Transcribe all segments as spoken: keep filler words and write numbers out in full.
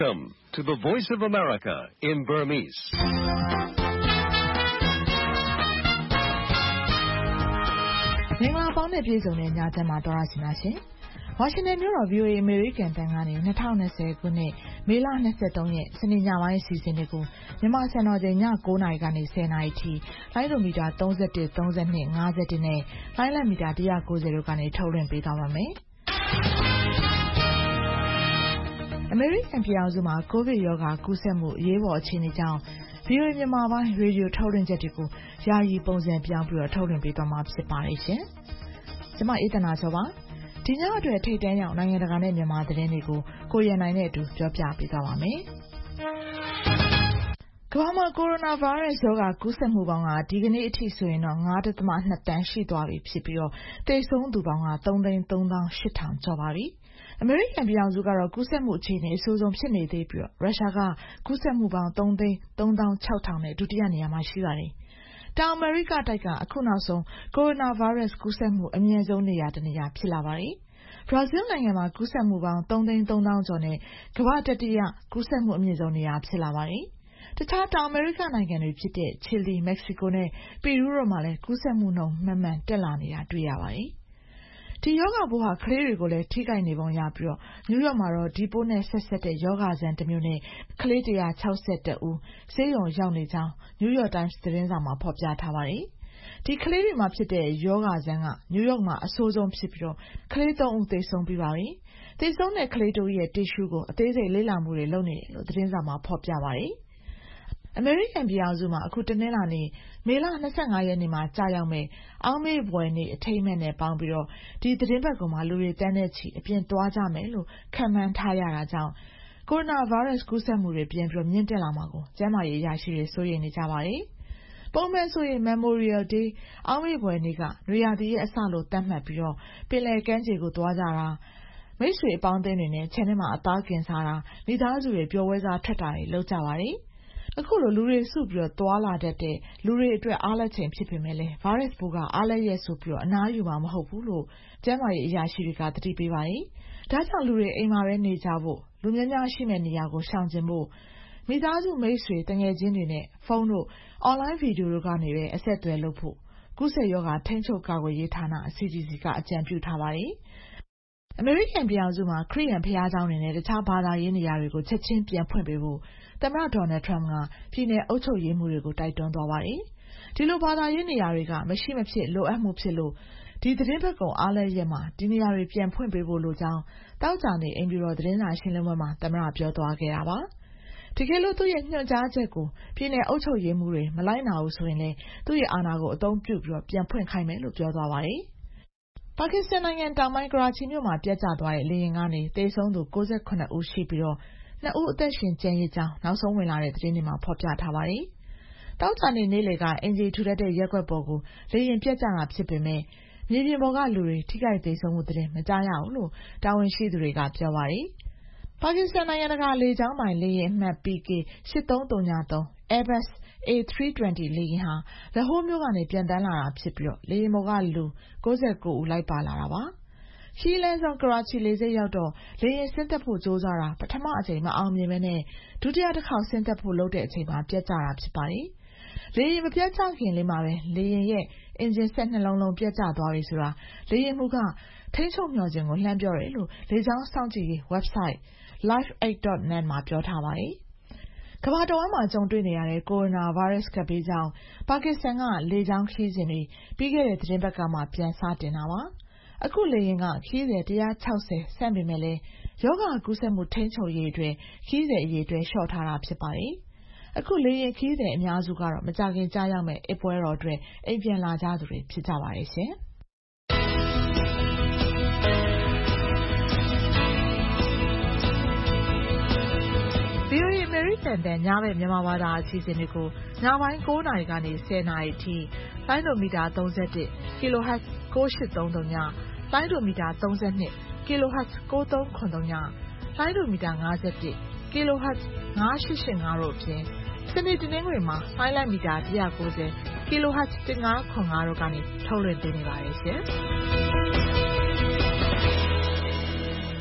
Welcome to the Voice of America in Burmese. ။မင်္ဂလာပေါင်းနဲ့ပြည့်စုံတဲ့ညချမ်းမှာတော်ရရှိပါရှင်။ဝါရှင်တန်မြို့တော် ဗီအိုအေ American တန်ကနေ၂၀၂၀ခုနှစ်မေလ၂၃ရက်စနေညပိုင်းအစီအစဉ်တွေကိုမြန်မာစံတော်ချိန်ည၉နာရီကနေ၁၀နာရီထိလိုင်းဒိုမီတာ၃၁ ၃၂ ၅၁နဲ့လိုင်းလက်မီတာ၁၉၀တို့ကနေထုတ်လွှင့်ပေးသွားပါမယ်။အမေရိကန်ပြည်အောင်စုမှာကိုဗစ်ရောဂါကူးစက်မှုအရေးပေါ်အခြေအနေကြောင့် ဗီအိုအေ မြန်မာပိုင်းရေဒီယိုထုတ်လွှင့်ချက်တွေကိုယာယီပုံစံပြောင်းပြီးတော့ထုတ်လွှင့်ပေးသွားမှာဖြစ်ပါတယ်ရှင်။ကျွန်မအေးသနာစောပါ။ဒီညအတွက်ထိတ်တန့်ရောက်နိုင်ငံတကာနဲ့မြန်မာသတင်းတွေကိုကိုရန်နိုင်နဲ့အတူပြောပြပေးသွားပါမယ်။ကမ္ဘာမှာကိုရိုနာဗိုင်းရပ်စ်ရောဂါကူးစက်မှုပေါင်းကဒီကနေ့အထိဆိုရင်တော့ ၅.၂ တန်းရှိသွားပြီဖြစ်ပြီးတော့သေဆုံးသူပေါင်းက ၃ သိန်း ၃ သောင်း ၈ ထောင်ကျော်ပါပြီ။အမေရိကန်ပြည်အောင်စုကတော့ကူးစက်မှုအခြေအနေအဆိုးဆုံးဖြစ်နေသေးပြီးတော့ရုရှားကကူးစက်မှုပေါင်း ၃ သိန်း ၃ သောင်း ၆ ထောင်နဲ့ဒုတိယနေရာမှာရှိပါတယ်။တောင်အမေရိကတိုက်ကအခုနောက်ဆုံးကိုရိုနာဗိုင်းရပ်စ်ကူးစက်မှုအမြင့်ဆုံးနေရာတစ်နေရာဖြစ်လာပါတယ်။ဘရာဇီးနိုင်ငံမှာကူးစက်မှုပေါင်း ၃ သိန်း ၃ သောင်းကျော်နဲ့ကမ္ဘာတတိယကူးစက်မှုအမြင့်ဆုံးနေရာဖြစ်လာပါတယ်။တခြားတောင်အမေရိကနိုင်ငံတွေဖြစ်တဲ့ချီလီ၊မက္ကဆီကိုနဲ့ပီရူးတို့မှာလည်းကူးစက်မှုနှုန်းမှန်မှန်တက်လာနေတာတွေ့ရပါတယ်။ဒီယောဂပိုးဟာကလေးတွေကိုလည်းထိခိုက်နေပုံရပြီးတော့နယူးယောက်မှာတော့ဒီပိုးနဲ့ဆက်ဆက်တဲ့ယောဂဇန်တစ်မျိုးနဲ့ကလေး၁၆၁ဦးဆေးရုံရောက်နေကြောင်းနယူးယောက်တိုင်းသတင်းစာမှာဖော်ပြထားပါတယ်။ဒီကလေးတွေမှာဖြစ်တဲ့ယောဂဇန်ကနယူးယောက်မှာအဆိုးဆုံးဖြစ်ပြီးတော့ကလေး၃ဦးသေဆုံးပြီးပါပြီ။သေဆုံးတဲ့ကလေးတို့ရဲ့တီရှူးကိုအသေးစိတ်လေ့လာမှုတွေလုပ်နေတယ်လို့သတင်းစာမှာဖော်ပြပါတယ်။အမေရိကန်ပြည်အောင်စုမှာအခုတနင်္လာနေ့မေလ၂၅ရက်နေ့မှာကြာရောက်မဲ့အောက်မေ့ဘွယ်နေ့အထိမ်းအမှတ်နဲ့ပေါင်းပြီးတော့ဒီသတင်းပတ်ကောင်မှာလူတွေတန်းတဲ့ချီအပြင်သွားကြမယ်လို့ခံမှန်းထားရတာကြောင့်ကိုရိုနာဗိုင်းရပ်စ်ကူးစက်မှုတွေပြန်ပြီးမြင့်တက်လာမှာကိုကျန်းမာရေးအရာရှိတွေစိုးရိမ်နေကြပါတယ်။ပုံမှန်ဆိုရင် Memorial Day အောက်မေ့ဘွယ်နေ့ကနွေရာသီရဲ့အစလို့သတ်မှတ်ပြီးတော့ပင်လယ်ကမ်းခြေကိုသွားကြတာမိတ်ဆွေအပေါင်းအသင်းတွေနဲ့ခြံထဲမှာအသားကင်စားတာမိသားစုတွေပျော်ပွဲစားထွက်တာတွေလုပ်ကြပါတယ်။အခုလိုလူတွေစုပြီးတော့သွာလာတတ်တဲ့လူတွေအတွက်အားလက်ချိန်ဖြစ်ပေမဲ့လည်းဗိုင်းရပ်စ်ပိုးကအားလက်ရက်ဆိုပြီးတော့အနားယူမှာမဟုတ်ဘူးလို့ကျန်းမာရေးအရာရှိတွေကသတိပေးပါတယ်။ဒါကြောင့်လူတွေအိမ်မှာပဲနေကြဖို့လူများများရှိမဲ့နေရာကိုရှောင်ကျဉ်ဖို့မိသားစုမိတ်ဆွေတငယ်ချင်းတွေနဲ့ဖုန်းတို့အွန်လိုင်းဗီဒီယိုတို့ကနေပဲအဆက်အသွယ်လုပ်ဖို့ကူးစက်ရောဂါထိန်းချုပ်ကာကွယ်ရေးဌာန C D C ကအကြံပြုထားပါတယ်။အမေရိကန်ပြည်အောင်စုမှာခရစ်ယာန်ဘုရားကျောင်းတွေနဲ့တခြားဘာသာရေးနေရာတွေကိုချက်ချင်းပြန်ဖွင့်ပေးဖို့သမ္မတဒေါ်နယ်ထရမ့်ကပြည်내အုပ်ချုပ်ရေးမှူးတွေကိုတိုက်တွန်းသွားပါတယ်။ဒီလိုဘာသာရေးနေရာတွေကမရှိမဖြစ်လိုအပ်မှုဖြစ်လို့ဒီသတင်းပတ်ကုန်အားလရက်မှာဒီနေရာတွေပြန်ဖွင့်ပေးဖို့လိုကြောင်းတောက်ကြနေအိမ်ပြည်တော်သတင်းစာရှင်းလင်းပွဲမှာသမ္မတပြောသွားခဲ့တာပါ။တကယ်လို့သူ့ရဲ့ညွှန်ကြားချက်ကိုပြည်내အုပ်ချုပ်ရေးမှူးတွေမလိုက်နာဘူးဆိုရင်လည်းသူ့ရဲ့အာဏာကိုအသုံးပြုပြီးတော့ပြန်ဖွင့်ခိုင်းမယ်လို့ပြောသွားပါတယ်။ပါကစ္စတန်နိုင်ငံတောင်ပိုင်းကရာချီမြို့မှာပြတ်ကျသွားတဲ့လေယာဉ်ကနေသေဆုံးသူ၉၇ဦးရှိပြီးတော့နှစ်ဦးအသက်ရှင်ကျန်ရစ်ကြောင်းနောက်ဆုံးဝင်လာတဲ့သတင်းတွေမှာဖော်ပြထားပါတယ်။တောက်ကြနေနေ့လေကအင်ဂျီထူထပ်တဲ့ရက်ွက်ပေါ်ကိုလေယာဉ်ပြတ်ကျတာဖြစ်ပေမဲ့မြေပြင်ပေါ်ကလူတွေထိခိုက်သေဆုံးမှုသတင်းမကြားရဘူးလို့တာဝန်ရှိသူတွေကပြောပါတယ်။ပါကစ္စတန်နိုင်ငံတကာလေကြောင်းပိုင်လေယာဉ်အမှတ် P K ၈၃၀၃ Airbus A ၃၂၀ လေယာဉ်ဟာလဟိုးမြို့ကနေပြန်တန်းလာတာဖြစ်ပြီးတော့လေယာဉ်ပေါ်ကလူ၉၉ဦးလိုက်ပါလာတာပါ။ခီးလန်းဆောင်ကရာချီလေဆိပ်ရောက်တော့လေယာဉ်ဆင်းသက်ဖို့ကြိုးစားတာပထမအချိန်မအောင်မြင်ပဲနဲ့ဒုတိယတစ်ခေါက်ဆင်းသက်ဖို့လုပ်တဲ့အချိန်မှာပြတ်ကျတာဖြစ်ပါတယ်။လေယာဉ်မပြတ်ကျခင်လေးမှာပဲလေယာဉ်ရဲ့အင်ဂျင်ဆက်နှလုံးလုံးပြတ်ကျသွားပြီဆိုတာလေယာဉ်မှူးကထိန်းချုပ်မျှော်ခြင်းကိုလှမ်းပြောတယ်လို့လေကြောင်းစောင့်ကြည့်ရေး website live eight dot net မှာပြောထားပါတယ်။ကမ္ဘာတဝန်းမှာကြုံတွေ့နေရတဲ့ကိုရိုနာဗိုင်းရပ်စ်ကပ်ဘေးကြောင့်ပါကစ္စတန်ကလေကြောင်းခရီးစဉ်တွေပြီးခဲ့တဲ့သတင်းပတ်ကမှပြန်စတင်တာပါ။အခုလေယာဉ်ကခရီးသည်၁၆၀ဆန့်ပေမဲ့လည်းယောဂကူးစက်မှုထိန်းချုပ်ရေးအတွက်ခရီးသည်အရေးအတွက်လျှော့ထားတာဖြစ်ပါတယ်။အခုလေယာဉ်ခရီးသည်အများစုကတော့မကြခင်ကြားရောက်မဲ့အပွဲတော်အတွက်အိမ်ပြန်လာကြသူတွေဖြစ်ကြပါတယ်ရှင်။ဗီအိုအေ American တန်ညဘက်မြန်မာဘာသာအစီအစဉ်တွေကိုညပိုင်း၉နာရီကနေ၁၀နာရီထိလိုင်းဒိုမီတာ၃၁ kilohertz ၉၈၃၃ညလိုင်းဒိုမီတာ၃၂ kilohertz ၉၃၇၃ညလိုင်းဒိုမီတာ၅၁ kilohertz ၅၈၈၅တို့အပြင်စနေတနင်္ဂနွေမှာလိုင်းလက်မီတာ၁၉၀ kilohertz ၁၅၇၅တို့ကနေထုတ်လွှင့်ပေးနေပါတယ်ရှင်။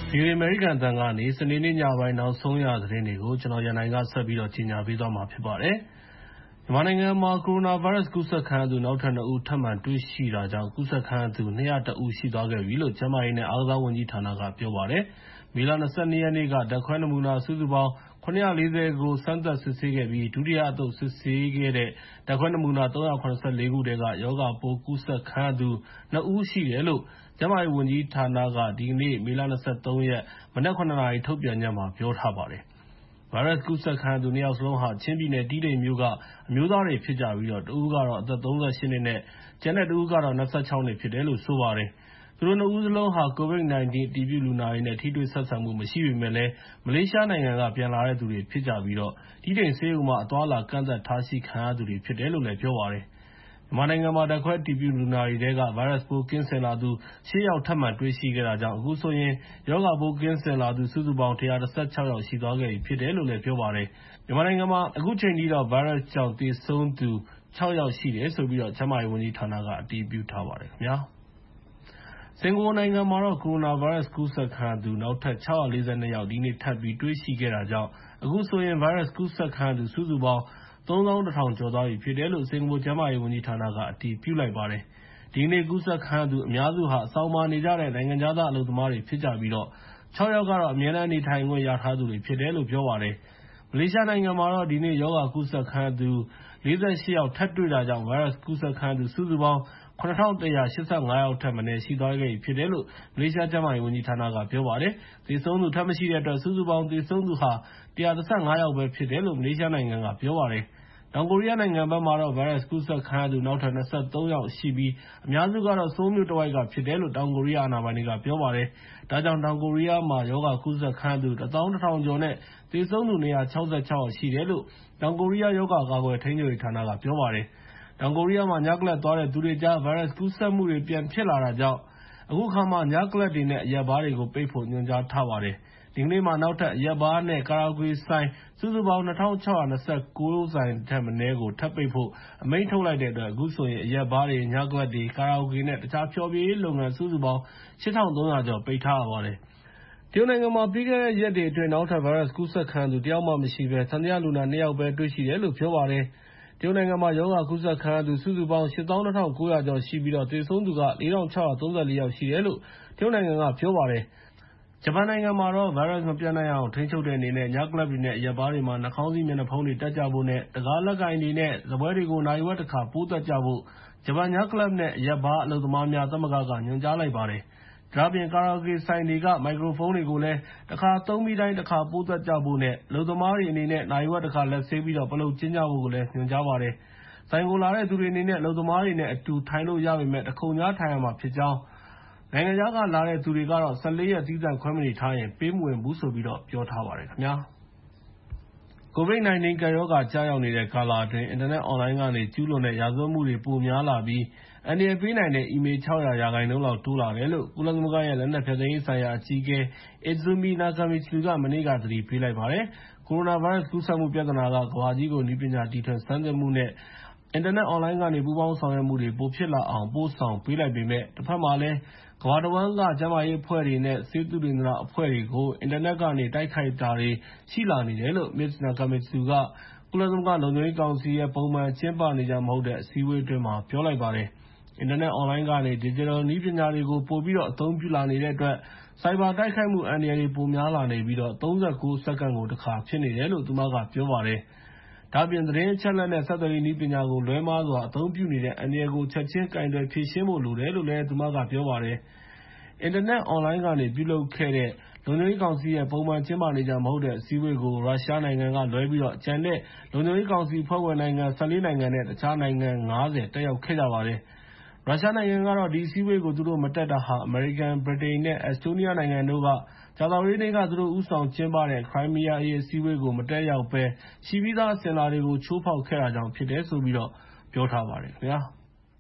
ဗီအိုအေ အမေရိကန်အသံကနေ စနေနေ့ညပိုင်းနောက်ဆုံးရသတင်းတွေကို ကျွန်တော်ရန်နိုင်ကဆက်ပြီးတော့ကြီးညာပေးသွားမှာဖြစ်ပါတယ်။ မြန်မာနိုင်ငံမှာကိုရိုနာဗိုင်းရပ်စ်ကူးစက်ခံရသူနောက်ထပ်နှစ်ဦးထပ်မံတွေ့ရှိတာကြောင့်ကူးစက်ခံရသူ၂၀၁ ဦးရှိသွားခဲ့ပြီလို့ကျန်းမာရေးနဲ့အားကစားဝန်ကြီးဌာနကပြောပါတယ်။ မေလ ၂၂ ရက်နေ့က ဓာတ်ခွဲနမူနာစုစုပေါင်း ၇၄၀ ကို စမ်းသပ်စစ်ဆေးခဲ့ပြီး ဒုတိယအသုတ်စစ်ဆေးခဲ့တဲ့ ဓာတ်ခွဲနမူနာ ၃၇၄ ခုထဲက ရောဂါပိုးကူးစက်ခံရသူ နှစ် ဦးရှိတယ်လို့ ကျန်းမာရေးဝန်ကြီးဌာနက ဒီကနေ့ မေလ ၂၃ ရက် မနက် ၇ နာရီ ထုတ်ပြန်ချက်မှာ ပြောထားပါတယ်။ ဗိုင်းရပ်စ်ကူးစက်ခံရသူ နှစ် ယောက်စလုံးဟာ ချင်းပြည်နယ် တီးတိန်မြို့က အမျိုးသားတွေဖြစ်ကြပြီး တဦးကတော့ အသက် ၃၈ နှစ်နဲ့ ကျန်တဲ့တဦးကတော့ ၂၆ နှစ်ဖြစ်တယ်လို့ ဆိုပါတယ်။ သူတို့နှစ်ဦးစလုံးဟာ ကိုဗစ် ၁၉ အတည်ပြုလူနာတွေနဲ့ ထိတွေ့ဆက်ဆံမှုမရှိပေမယ့်လည်း မလေးရှားနိုင်ငံက ပြန်လာတဲ့သူတွေဖြစ်ကြပြီး တီးတိန်ဆေးရုံမှာ အသွားအလာကန့်သတ်ထားရှိခံရသူတွေဖြစ်တယ်လို့ ပြောပါတယ်။ မြန်မာနိုင်ငံမှာ ဓာတ်ခွဲအတည်ပြုလူနာတွေထဲက ဗိုင်းရပ်စ်ပိုးကင်းစင်လာသူ ရှစ် ယောက်ထပ်မံတွေ့ရှိခဲ့တာကြောင့် အခုဆိုရင် ရောဂါပိုးကင်းစင်လာသူ စုစုပေါင်း ၁၁၆ ယောက်ရှိသွားခဲ့ပြီဖြစ်တယ်လို့ ပြောပါတယ်။ မြန်မာနိုင်ငံမှာ အခုချိန်ထိတော့ ဗိုင်းရပ်စ်ကြောင့်သေဆုံးသူ ခြောက် ယောက်ရှိတယ်လို့ ကျန်းမာရေးဝန်ကြီးဌာနက အတည်ပြုထားပါတယ်။ စင်ကာပူနိုင်ငံမှာတော့ ကိုရိုနာဗိုင်းရပ်စ်ကူးစက်ခံရသူ နောက်ထပ် ၆၄၂ ယောက် ဒီနေ့ထပ်ပြီးတွေ့ရှိခဲ့တာကြောင့် အခုဆိုရင် ဗိုင်းရပ်စ်ကူးစက်ခံရသူ စုစုပေါင်း ၃၁,၀၀၀ ကျော်သွားပြီဖြစ်တယ်လို့ စင်ကာပူကျန်းမာရေးဝန်ကြီးဌာနက အတည်ပြုလိုက်ပါတယ်။ ဒီကနေ့ကူးစက်ခံရသူအများစုဟာ အဆောင်မှာနေကြတဲ့ နိုင်ငံခြားသားအလုပ်သမားတွေဖြစ်ကြပြီး ခြောက် ယောက်ကတော့ အမြဲတမ်းနေထိုင်ခွင့်ရထားသူတွေဖြစ်တယ်လို့ ပြောပါတယ်။ မလေးရှားနိုင်ငံမှာတော့ ဒီနေ့ ရောဂါကူးစက်ခံရသူ ၄၈ ယောက်ထပ်တွေ့တာကြောင့် ဗိုင်းရပ်စ်ကူးစက်ခံရသူ စုစုပေါင်း ၇,၁၈၅ ယောက်ထက်မနည်းရှိသွားခဲ့ပြီဖြစ်တယ်လို့ မလေးရှားကျန်းမာရေးဝန်ကြီးဌာနက ပြောပါတယ်။ သေဆုံးသူထပ်မရှိတဲ့အတွက် စုစုပေါင်းသေဆုံးသူဟာ ၁၁၅ ယောက်ပဲဖြစ်တယ်လို့ မလေးရှားနိုင်ငံက ပြောပါတယ်။ တောင်ကိုရီးယားနိုင်ငံဘက်မှာတော့ ဗိုင်းရပ်စ်ကူးစက်ခံရသူ နောက်ထပ် ၂၃ ယောက်ရှိပြီး အများစုကတော့ ဆိုးလ်မြို့တဝိုက်ကဖြစ်တယ်လို့ တောင်ကိုရီးယားအာဏာပိုင်တွေက ပြောပါတယ်။ ဒါကြောင့် တောင်ကိုရီးယားမှာ ရောဂါကူးစက်ခံရသူ ၁၁,၀၀၀ ကျော်နဲ့ သေဆုံးသူ ၂၆၆ ယောက်ရှိတယ်လို့ တောင်ကိုရီးယားရောဂါကာကွယ်ထိန်းချုပ်ရေးဌာနက ပြောပါတယ်။ တောင်ကိုရီးယားမှာ ညကလပ်သွားတဲ့သူတွေကြား ဗိုင်းရပ်စ်ကူးစက်မှုတွေပြန်ဖြစ်လာတာကြောင့် အခုအခါမှာ ညကလပ်တွေနဲ့ အရက်ဘားတွေကို ပိတ်ဖို့ ညွှန်ကြားထားပါတယ်။ ဒီကနေ့မှာ နောက်ထပ် အရက်ဘားနဲ့ ကာရာအိုကေဆိုင် စုစုပေါင်း ၂,၆၂၉ ဆိုင်ထက်မနည်းကို ထပ်ပိတ်ဖို့ အမိန့်ထုတ်လိုက်တဲ့အတွက် အခုဆိုရင် အရက်ဘားတွေ၊ ညကလပ်တွေ၊ ကာရာအိုကေနဲ့ တခြားဖျော်ဖြေရေးလုပ်ငန်း စုစုပေါင်း ၈,၃၀၀ ကျော် ပိတ်ထားရပါတယ်။ တရုတ်နိုင်ငံမှာ ပြီးခဲ့တဲ့ရက်တွေအတွင်း နောက်ထပ် ဗိုင်းရပ်စ်ကူးစက်ခံရသူ တစ်ယောက်မှမရှိဘဲ သံသယလူနာ နှစ် ယောက်ပဲ တွေ့ရှိတယ်လို့ ပြောပါတယ်။ တရုတ်နိုင်ငံမှာ ရောဂါကူးစက်ခံရသူ စုစုပေါင်း ၈၂,၉၀၀ ကျော်ရှိပြီး သေဆုံးသူက ၄,၆၃၄ ယောက်ရှိတယ်လို့ တရုတ်နိုင်ငံက ပြောပါတယ်။ ဂျပန်နိုင်ငံမှာတော့ ဗိုင်းရပ်စ်မပျံ့နှံ့ရအောင်ထိန်းချုပ်တဲ့အနေနဲ့ ညကလပ်တွေနဲ့ အရက်ဘားတွေမှာ နှာခေါင်းစည်း မျက်နှာဖုံးတွေတပ်ကြဖို့နဲ့ တံခါးလက်ကိုင်တွေနဲ့ စားပွဲတွေကို နာရီဝက်တခါ ပိုးသတ်ကြဖို့ ဂျပန် ညကလပ်နဲ့ အရက်ဘားအလုပ်သမားများသမဂ္ဂက ညွှန်ကြားလိုက်ပါတယ်။ ဒါ့အပြင် ကာရာအိုကေဆိုင်တွေက မိုက်ကရိုဖုန်းတွေကိုလည်း တခါသုံးပြီးတိုင်း တခါပိုးသတ်ကြဖို့နဲ့ အလုပ်သမားတွေအနေနဲ့ နာရီဝက်တခါ လက်ဆေးပြီး ပလုပ်ကျင်းကြဖို့ ညွှန်ကြားပါတယ်။ ဆိုင်ကိုလာတဲ့သူတွေအနေနဲ့ အလုပ်သမားတွေနဲ့ အတူထိုင်လို့ရပေမယ့် တခုံခြားထိုင်ရမှာဖြစ်ကြောင်း၊ နိုင်ငံခြားကလာတဲ့သူတွေကတော့ ၁၄ ရက် သီးသန့်ခွဲမနေထားရင် ပေးမဝင်ဘူးလို့ ပြောထားပါတယ်။ ကိုဗစ် ၁၉ ကပ်ရောဂါကျရောက်နေတဲ့ကာလအတွင်း အင်တာနက်အွန်လိုင်းကနေ ကျူးလွန်တဲ့ရာဇဝတ်မှုတွေ ပိုများလာပြီး အန္တရာယ်ပေးနိုင်တဲ့ အီးမေးလ် ၆၀၀ ရာခိုင်နှုန်းလောက် တိုးလာတယ်လို့ ကုလသမဂ္ဂရဲ့ လက်နက်ဖျက်သိမ်းရေးဆိုင်ရာအကြီးအကဲ Izumi Nakamitsu က မနေ့က သတိပေးလိုက်ပါတယ်။ ကိုရိုနာဗိုင်းရပ်စ်ကူးစက်မှုပြဿနာက ကမ္ဘာကြီးကို နည်းပညာတီထွင်ဆန်းသစ်မှုနဲ့ အင်တာနက်အွန်လိုင်းကနေ ပူးပေါင်းဆောင်ရွက်မှုတွေ ပိုဖြစ်လာအောင် ပို့ဆောင်ပေးလိုက်ပေမယ့် တဘက်မှာလည်း ကမ္ဘာတဝန်းက ကျန်းမာရေးအဖွဲ့တွေနဲ့ ဆေးသုတေသနအဖွဲ့တွေကို အင်တာနက်ကနေ တိုက်ခိုက်တာတွေရှိလာနေတယ်လို့ မစ္စ Nakamitsu က ကုလသမဂ္ဂလုံခြုံရေးကောင်စီရဲ့ ပုံမှန်ကျင်းပနေကျမဟုတ်တဲ့ အစည်းအဝေးအတွင်း ပြောလိုက်ပါတယ်။ အင်တာနက်အွန်လိုင်းကနေ ဒစ်ဂျစ်တယ်နည်းပညာတွေကို ပိုပြီးတော့ အသုံးပြုလာနေတဲ့အတွက် ဆိုက်ဘာတိုက်ခိုက်မှုအန္တရာယ်တွေ ပိုများလာနေပြီး ၃၉ စက္ကန့်ကို တခါဖြစ်နေတယ်လို့ သူမက ပြောပါတယ်။ ဒါ့အပြင် သတင်းအချက်အလက်နဲ့ ဆက်သွယ်ရေးနည်းပညာကို လွဲမှားစွာ အသုံးပြုနေတဲ့အန္တရာယ်ကို ချက်ချင်းကိုင်တွယ်ဖြေရှင်းဖို့လိုတယ်လို့ သူမက ပြောပါတယ်။ အင်တာနက်အွန်လိုင်းကနေ ပြုလုပ်ခဲ့တဲ့ လုံခြုံရေးကောင်စီရဲ့ ပုံမှန်ကျင်းပနေကျမဟုတ်တဲ့ အစည်းအဝေးကို ရုရှားနိုင်ငံကလွဲပြီး ကျန်တဲ့ လုံခြုံရေးကောင်စီအဖွဲ့ဝင်နိုင်ငံ ၁၄ နိုင်ငံနဲ့ တခြားနိုင်ငံ ၅၀ တက်ရောက်ခဲ့ကြပါတယ်။ ရုရှားနိုင်ငံကတော့ ဒီအစည်းအဝေးကို သူတို့မတက်တာဟာ အမေရိကန်၊ ဗြိတိန်နဲ့ အက်စတိုးနီးယားနိုင်ငံတို့က ကြာသပတေးနေ့က သူတို့ဦးဆောင်ကျင်းပတဲ့ ခရိုင်းမီးယားအရေး အစည်းအဝေးကို မတက်ရောက်ဘဲ ရှိပြီးသားအစဉ်အလာတွေကို ချိုးဖောက်ခဲ့တာကြောင့်ဖြစ်တယ်လို့ ပြောထားပါတယ်ခင်ဗျာ။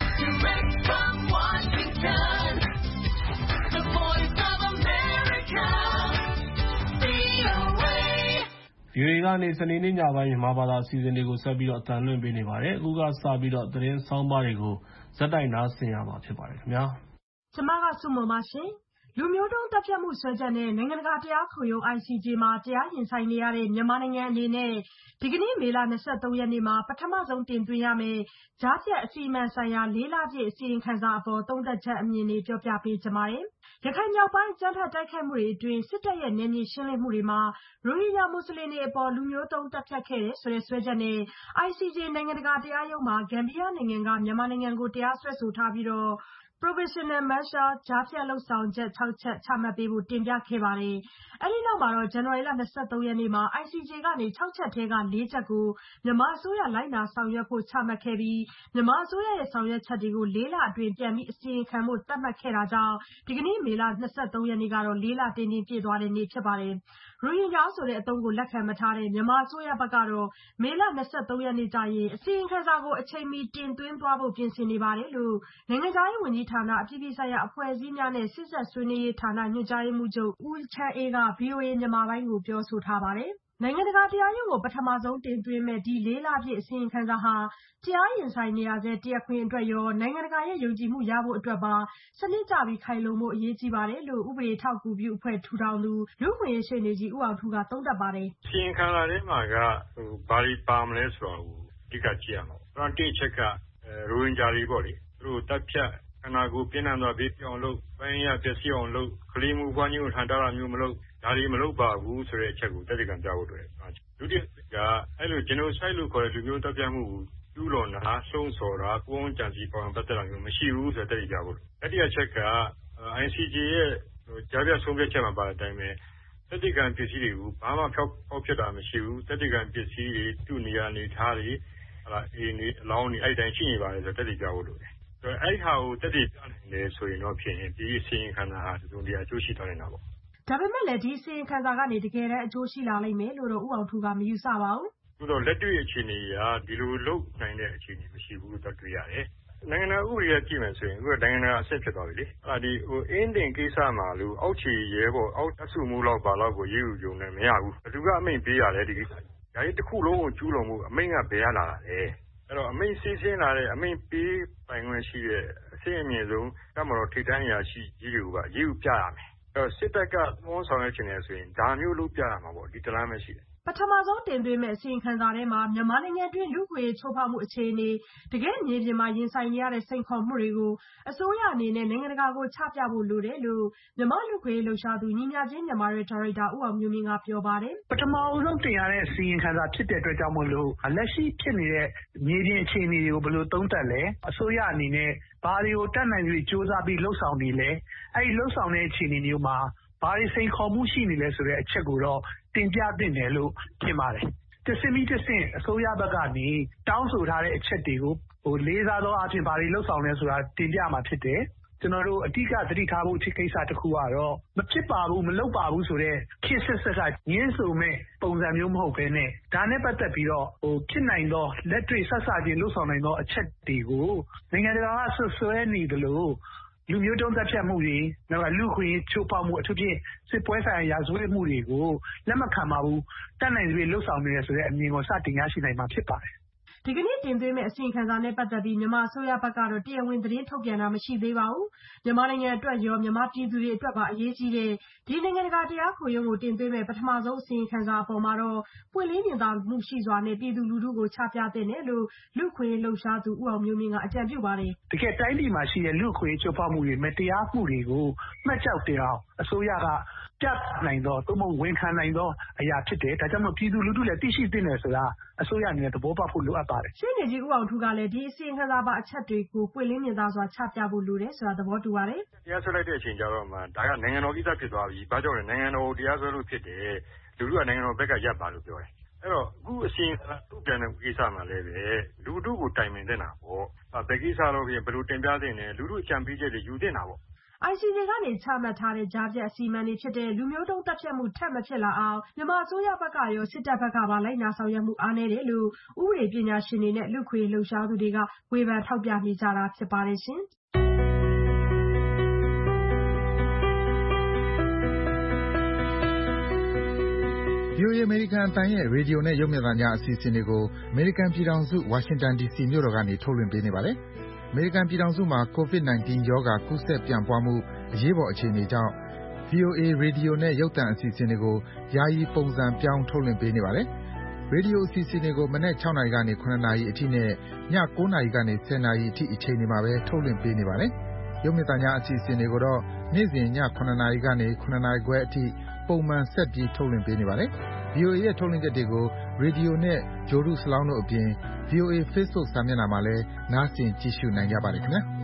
VOA ကနေ စနေနေ့ညပိုင်း မြန်မာဘာသာအစီအစဉ်တွေကို ဆက်ပြီးတော့ အသံလွှင့်ပေးနေပါတယ်။ အခုကစပြီး သတင်းဆောင်းပါးတွေကို ဆက်တိုက်နားဆင်ရမှာဖြစ်ပါတယ်ခင်ဗျာ။ကျမက ဆုမွန်ပါရှင်။လူမျိုးတုံးသတ်ဖြတ်မှုစွဲချက်နဲ့နိုင်ငံတကာတရားခုံရုံး I C J မှာတရားရင်ဆိုင်နေရတဲ့မြန်မာနိုင်ငံအနေနဲ့ဒီကနေ့မေလ၂၃ရက်နေ့မှာပထမဆုံးတင်သွင်းရမယ့်ကြားဖြတ်အစီအမံဆိုင်ရာလေးလပြည့်အစီရင်ခံစာအပေါ်သုံးသပ်ချက်အမြင်တွေပြောပြပေးကြပါမယ်။ ရခိုင်မြောက်ပိုင်းအကြမ်းဖက်တိုက်ခိုက်မှုတွေအတွင်းစစ်တပ်ရဲ့နယ်မြေရှင်းလင်းမှုတွေမှာရိုဟင်ဂျာမွတ်စလင်တွေအပေါ်လူမျိုးတုံးသတ်ဖြတ်ခဲ့တယ်ဆိုတဲ့စွဲချက်နဲ့ I C J နိုင်ငံတကာတရားရုံးမှာဂမ်ဘီယာနိုင်ငံကမြန်မာနိုင်ငံကိုတရားစွဲဆိုထားပြီးတော့Provisional Measure ကြားဖြတ်လုပ်ဆောင်ချက်ခြောက်ချက်ချမှတ်ပေးဖို့တင်ပြခဲ့ပါတယ်။အဲဒီနောက်မှာတော့ဇန်နဝါရီလ၂၃ရက်နေ့မှာ I C J ကနေခြောက်ချက်ထဲကလေးချက်ကိုမြန်မာအစိုးရလိုက်နာဆောင်ရွက်ဖို့ချမှတ်ခဲ့ပြီးမြန်မာအစိုးရရဲ့ဆောင်ရွက်ချက်တွေကိုလေးလအတွင်းပြန်ပြီးအစီရင်ခံဖို့သတ်မှတ်ခဲ့တာကြောင့်ဒီကနေ့မေလ၂၃ရက်နေ့ကတော့လေးလတင်းတင်းပြည့်သွားတဲ့နေ့ဖြစ်ပါတယ်။ရိုဟင်ဂျာဆိုတဲ့အသုံးကိုလက်ခံမထားတဲ့မြန်မာအစိုးရဘက်ကတော့မေလ၂၃ရက်နေ့ကျရင်အစီရင်ခံစာကိုအချိန်မီတင်သွင်းသွားဖို့ပြင်ဆင်နေပါတယ်လို့နိုင်ငံခြားရေးဝန်ကြီးဌာနအပြည်ပြည်ဆိုင်ရာအဖွဲ့အစည်းများနဲ့စစ်ဆက်ဆွေးနွေးရေးဌာနညွှန်ကြားရေးမှူးချုပ်ဦးချမ်းအေးက ဗွီအိုအေမြန်မာပိုင်းကိုပြောဆိုထားပါတယ်။နိုင်ငံတကာတရားရုံးကိုပထမဆုံးတင်သွင်းမယ့်ဒီလေးလပြည့်အစီရင်ခံစာဟာတရားရင်ဆိုင်နေရဆဲတရားခွင်အတွက်ရောနိုင်ငံတကာရဲ့ယုံကြည်မှုရဖို့အတွက်ပါစနစ်ကျပြီးခိုင်လုံဖို့အရေးကြီးပါတယ်လို့ဥပဒေထောက်ကူပြုအဖွဲ့ထူထောင်သူလူ့အခွင့်အရေးရှေ့နေကြီးဦးအောင်ထူးကသုံးသပ်ပါတယ်။အစီရင်ခံစာထဲမှာကဘာတွေပါမလဲဆိုတော့အဓိကကြည့်ရမှာ။ပထမတစ်ချက်ကရိုဟင်ဂျာတွေပေါ့လေသူတို့တပ်ဖြတ်ခန္ဓာကိုယ်ပြင်းထန်စွာဘေးပြောင်းလို့ပိုင်းရပျက်စီးအောင်လို့ကလေးမှုပွားခြင်းကိုဟန်တာတာမျိုးမလုပ်ဒါတွေမလုပ်ပါဘူးဆိုတဲ့အချက်ကိုတက်တကံပြဖို့လိုတယ်။ဒုတိယကအဲ့လို genocide လို့ခေါ်တဲ့လူမျိုးတပ်ဖြတ်မှုကိုကျူးလွန်တာလှုံ့ဆော်တာကိုယ်ဝန်ကြံစီပေါင်းပတ်သက်တာမျိုးမရှိဘူးဆိုတဲ့တက်ပြဖို့။တတိယချက်က I C J ရဲ့ကြားပြဆုံးဖြတ်ချက်မှာပါတဲ့အတိုင်းပဲတက်တကံပစ္စည်းတွေကိုဘာမှဖောက်ဖောက်ဖြစ်တာမရှိဘူးတက်တကံပစ္စည်းတွေသူ့နေရာနေထားတွေဟာလာအေးနေအလောင်းနေအဲ့တိုင်းရှိနေပါတယ်ဆိုတဲ့တက်ပြဖို့လိုတယ်။အဲ့ဟာကိုတက်တည်ပြနိုင်တယ်ဆိုရင်တော့ဖြစ်ရင်ဒီအစီရင်ခံစာဟာဒီလိုတရားအကျိုးရှိသွားနေတာပေါ့။ဒါပေမဲ့လည်းဒီအစီရင်ခံစာကနေတကယ်တမ်းအကျိုးရှိလာလိမ့်မယ်လို့တော့ဦးအောင်ထူးကမယူဆပါဘူး။သို့တော့လက်တွေ့အခြေအနေကဒီလိုလုပ်နိုင်တဲ့အခြေအနေမရှိဘူးလို့တွေ့ရတယ်။နိုင်ငံတော်ဥပဒေကြည့်မယ်ဆိုရင်အခုကနိုင်ငံတော်အဆင့်ဖြစ်သွားပြီလေ။အဲဒီဟိုအင်းတင်ကိစ္စမှာလို့အောက်ခြေရဲဘော်အောက်အဆုမှုလောက်ပါလောက်ကိုရေးယူကြုံနဲ့မရဘူး။ဘယ်သူကအမိန့်ပေးရလဲဒီကိစ္စ။ဒါကြီးတစ်ခုလုံးကိုကျူးလွန်မှုအမိန့်ကဘယ်ရလာတာလဲ။အဲ့တော့အမိန့်စီးဆင်းလာတဲ့အမိန့်ပေးပိုင်ခွင့်ရှိတဲ့အဆင့်အမြင့်ဆုံးကမ္ဘာတော်ထိပ်တန်းအရာရှိကြီးတွေကရေးယူပြရမယ်။အဲ့တော့စစ်တပ်ကသွန်းဆောင်ရချင်တယ်ဆိုရင်ဒါမျိုးလုပ်ပြရမှာပေါ့ဒီတလားမရှိတယ်ပထမဆုံးတင်သွင်းမဲ့အစီရင်ခံစာထဲမှာမြန်မာနိုင်ငံတွင်းလူ့ခွေချိုးဖောက်မှုအခြေအနေတကယ်မြေပြင်မှာရင်ဆိုင်နေရတဲ့စိန်ခေါ်မှုတွေကိုအစိုးရအနေနဲ့နိုင်ငံတကာကိုချပြဖို့လိုတယ်လို့မြန်မာလူ့ခွေလှုပ်ရှားသူညီမျှခြင်းမြန်မာရဲ့ဒါရိုက်တာဦးအောင်မျိုးမင်းကပြောပါတယ်ပထမဆုံးတင်ရတဲ့အစီရင်ခံစာဖြစ်တဲ့အတွက်ကြောင့်မို့လို့လက်ရှိဖြစ်နေတဲ့မြေပြင်အခြေအနေတွေကိုဘယ်လိုသုံးသပ်လဲအစိုးရအနေနဲ့ဘာတွေကိုတတ်နိုင်ပြီးစ조사ပြီးလှုပ်ဆောင်နေလဲအဲဒီလှုပ်ဆောင်တဲ့အခြေအနေမျိုးမှာဘာတွေစိန်ခေါ်မှုရှိနေလဲဆိုတဲ့အချက်ကိုတော့တင်ပြသင့်တယ်လို့ထင်ပါတယ်။တစ်စင်းပြီးတစ်စင်းအစိုးရဘက်ကနေတောင်းဆိုထားတဲ့အချက်တွေကိုဟိုလေးစားသောအဖြစ်ဘာတွေလှုပ်ဆောင်လဲဆိုတာတင်ပြမှာဖြစ်တယ်။ကျွန်တော်တို့အဓိကသတိထားဖို့ကိစ္စတစ်ခုကတော့မဖြစ်ပါဘူးမလုပ်ပါဘူးဆိုတဲ့ခေတ်ဆက်ဆက်ကညှင်းဆိုမဲ့ပုံစံမျိုးမဟုတ်ဘဲနဲ့ဒါနဲ့ပတ်သက်ပြီးတော့ဟိုဖြစ်နိုင်သောလက်တွေ့ဆက်ဆချင်းလှုပ်ဆောင်နိုင်သောအချက်တွေကိုနိုင်ငံတကာကဆွဆွဲနေတယ်လို့လူမျိုးတုံးသက်ဖြတ်မှုတွေနောက်လူခွေချိုးဖောက်မှုအထူးဖြင့်စစ်ပွဲဆိုင်ရာရာဇဝတ်မှုတွေကိုလက်မခံပါဘူးတတ်နိုင်ပြီးလှုပ်ဆောင်နေရဆိုတဲ့အမြင်ကိုစတင်ရရှိနိုင်မှာဖြစ်ပါတယ်ဒီကနေ့တင်သွင်းမဲ့အစီရင်ခံစာနဲ့ပတ်သက်ပြီးမြန်မာအစိုးရဘက်ကတော့တရားဝင်သတင်းထုတ်ပြန်တာမရှိသေးပါဘူးမြန်မာနိုင်ငံအတွက်ရောမြန်မာပြည်သူတွေအတွက်ပါအရေးကြီးတဲ့ဒီနိုင်ငံတကာတရားခုံရုံးကိုတင်သွင်းမဲ့ပထမဆုံးအစီရင်ခံစာအပေါ်မှာတော့ပွင့်လင်းမြင်သာမှုရှိစွာနဲ့ပြည်သူလူထုကိုချပြသင့်တယ်လို့လူ့ခွင့်လှုပ်ရှားသူဦးအောင်မျိုးမင်းကအကြံပြုပါတယ်တကယ်တိုင်းပြည်မှာရှိတဲ့လူ့ခွင့်ချိုးဖောက်မှုတွေမတရားမှုတွေကိုမှတ်ကြောက်တင်အောင်အစိုးရကပြနိုင်သောသို့မဟုတ်ဝန်ခံနိုင်သောအရာဖြစ်တယ်ဒါကြောင့်မို့ပြည်သူလူထုလည်းသိရှိသင့်တယ်ဆိုတာအစိုးရအနေနဲ့သဘောပေါက်ဖို့လိုအပ်ပါတယ်ရှင်းနေကြီးဦးအောင်ထူးကလည်းဒီအစီရင်ခံစာပါအချက်တွေကိုပွင့်လင်းမြင်သာစွာချပြဖို့လိုတယ်ဆိုတာသဘောတူပါတယ်တရားစွဲလိုက်တဲ့အချိန်ကျတော့မှဒါကနိုင်ငံတော်ကိစ္စဖြစ်သွားပြီဘာကြောင့်လဲနိုင်ငံတော်ကိုတရားစွဲလို့ဖြစ်တယ်လူထုကနိုင်ငံတော်ဘက်ကရပ်ပါလို့ပြောတယ်အဲ့တော့အခုအစီရင်ခံစာထုတ်ပြန်တဲ့ကိစ္စမှာလည်းပဲလူထုကိုတိုင်ပင်တင်တာပေါ့ဘယ်ကိစ္စတော့ပြင်ဘယ်လိုတင်ပြသင့်တယ်လူထုအကြံပေးချက်တွေယူသင့်တာပေါ့ I C J ကနေချမှတ်ထားတဲ့ကြားဖြတ်အစီအမံတွေဖြစ်တဲ့လူမျိုးတုံးတပ်ဖြတ်မှုထပ်မဖြစ်လာအောင်မြန်မာအစိုးရဘက်ကရောစစ်တပ်ဘက်ကပါလိုက်နာဆောင်ရွက်မှုအားနည်းတယ်လို့ဥပဒေပညာရှင်တွေနဲ့လူ့ခွေလှုပ်ရှားသူတွေကဝေဖန်ထောက်ပြနေကြတာဖြစ်ပါတယ်ရှင်ဗွီအိုအေ American အသံရဲ့ရေဒီယိုနဲ့ရုပ်မြင်သံကြားအစီအစဉ်တွေကို American ပြည်ထောင်စု Washington D C မြို့တော်ကနေထုတ်လွှင့်ပေးနေပါတယ်။ American ပြည်ထောင်စုမှာ ကိုဗစ် ၁၉ ရောဂါကူးစက်ပြန့်ပွားမှုအရေးပေါ်အခြေအနေကြောင့်ဗွီအိုအေ ရေဒီယိုနဲ့ရုပ်သံအစီအစဉ်တွေကိုယာယီပုံစံပြောင်းထုတ်လွှင့်ပေးနေပါတယ်။ ရေဒီယိုအစီအစဉ်တွေကိုမနက်၆နာရီကနေ၇နာရီအထိနဲ့ည၉နာရီကနေ၁၀နာရီအထိအချိန်တွေမှာပဲထုတ်လွှင့်ပေးနေပါတယ်။ရုပ်မြင်သံကြားအစီအစဉ်တွေကိုတော့နေ့စဉ်ည၇နာရီကနေ၇နာရီခွဲအထိပုံမှန်ဆက်ပြီးထုတ်လွှင့်ပေးနေပါတယ်။ ဗွီအိုအေရဲ့ထုတ်လွှင့်ချက်တွေကိုရေဒီယိုနဲ့ဂြိုလ်တုစလောင်းတို့အပြင် ဗွီအိုအေ Facebook စာမျက်နှာမှာလည်းနားဆင်ကြည့်ရှုနိုင်ကြပါတယ်ခင်ဗျာ။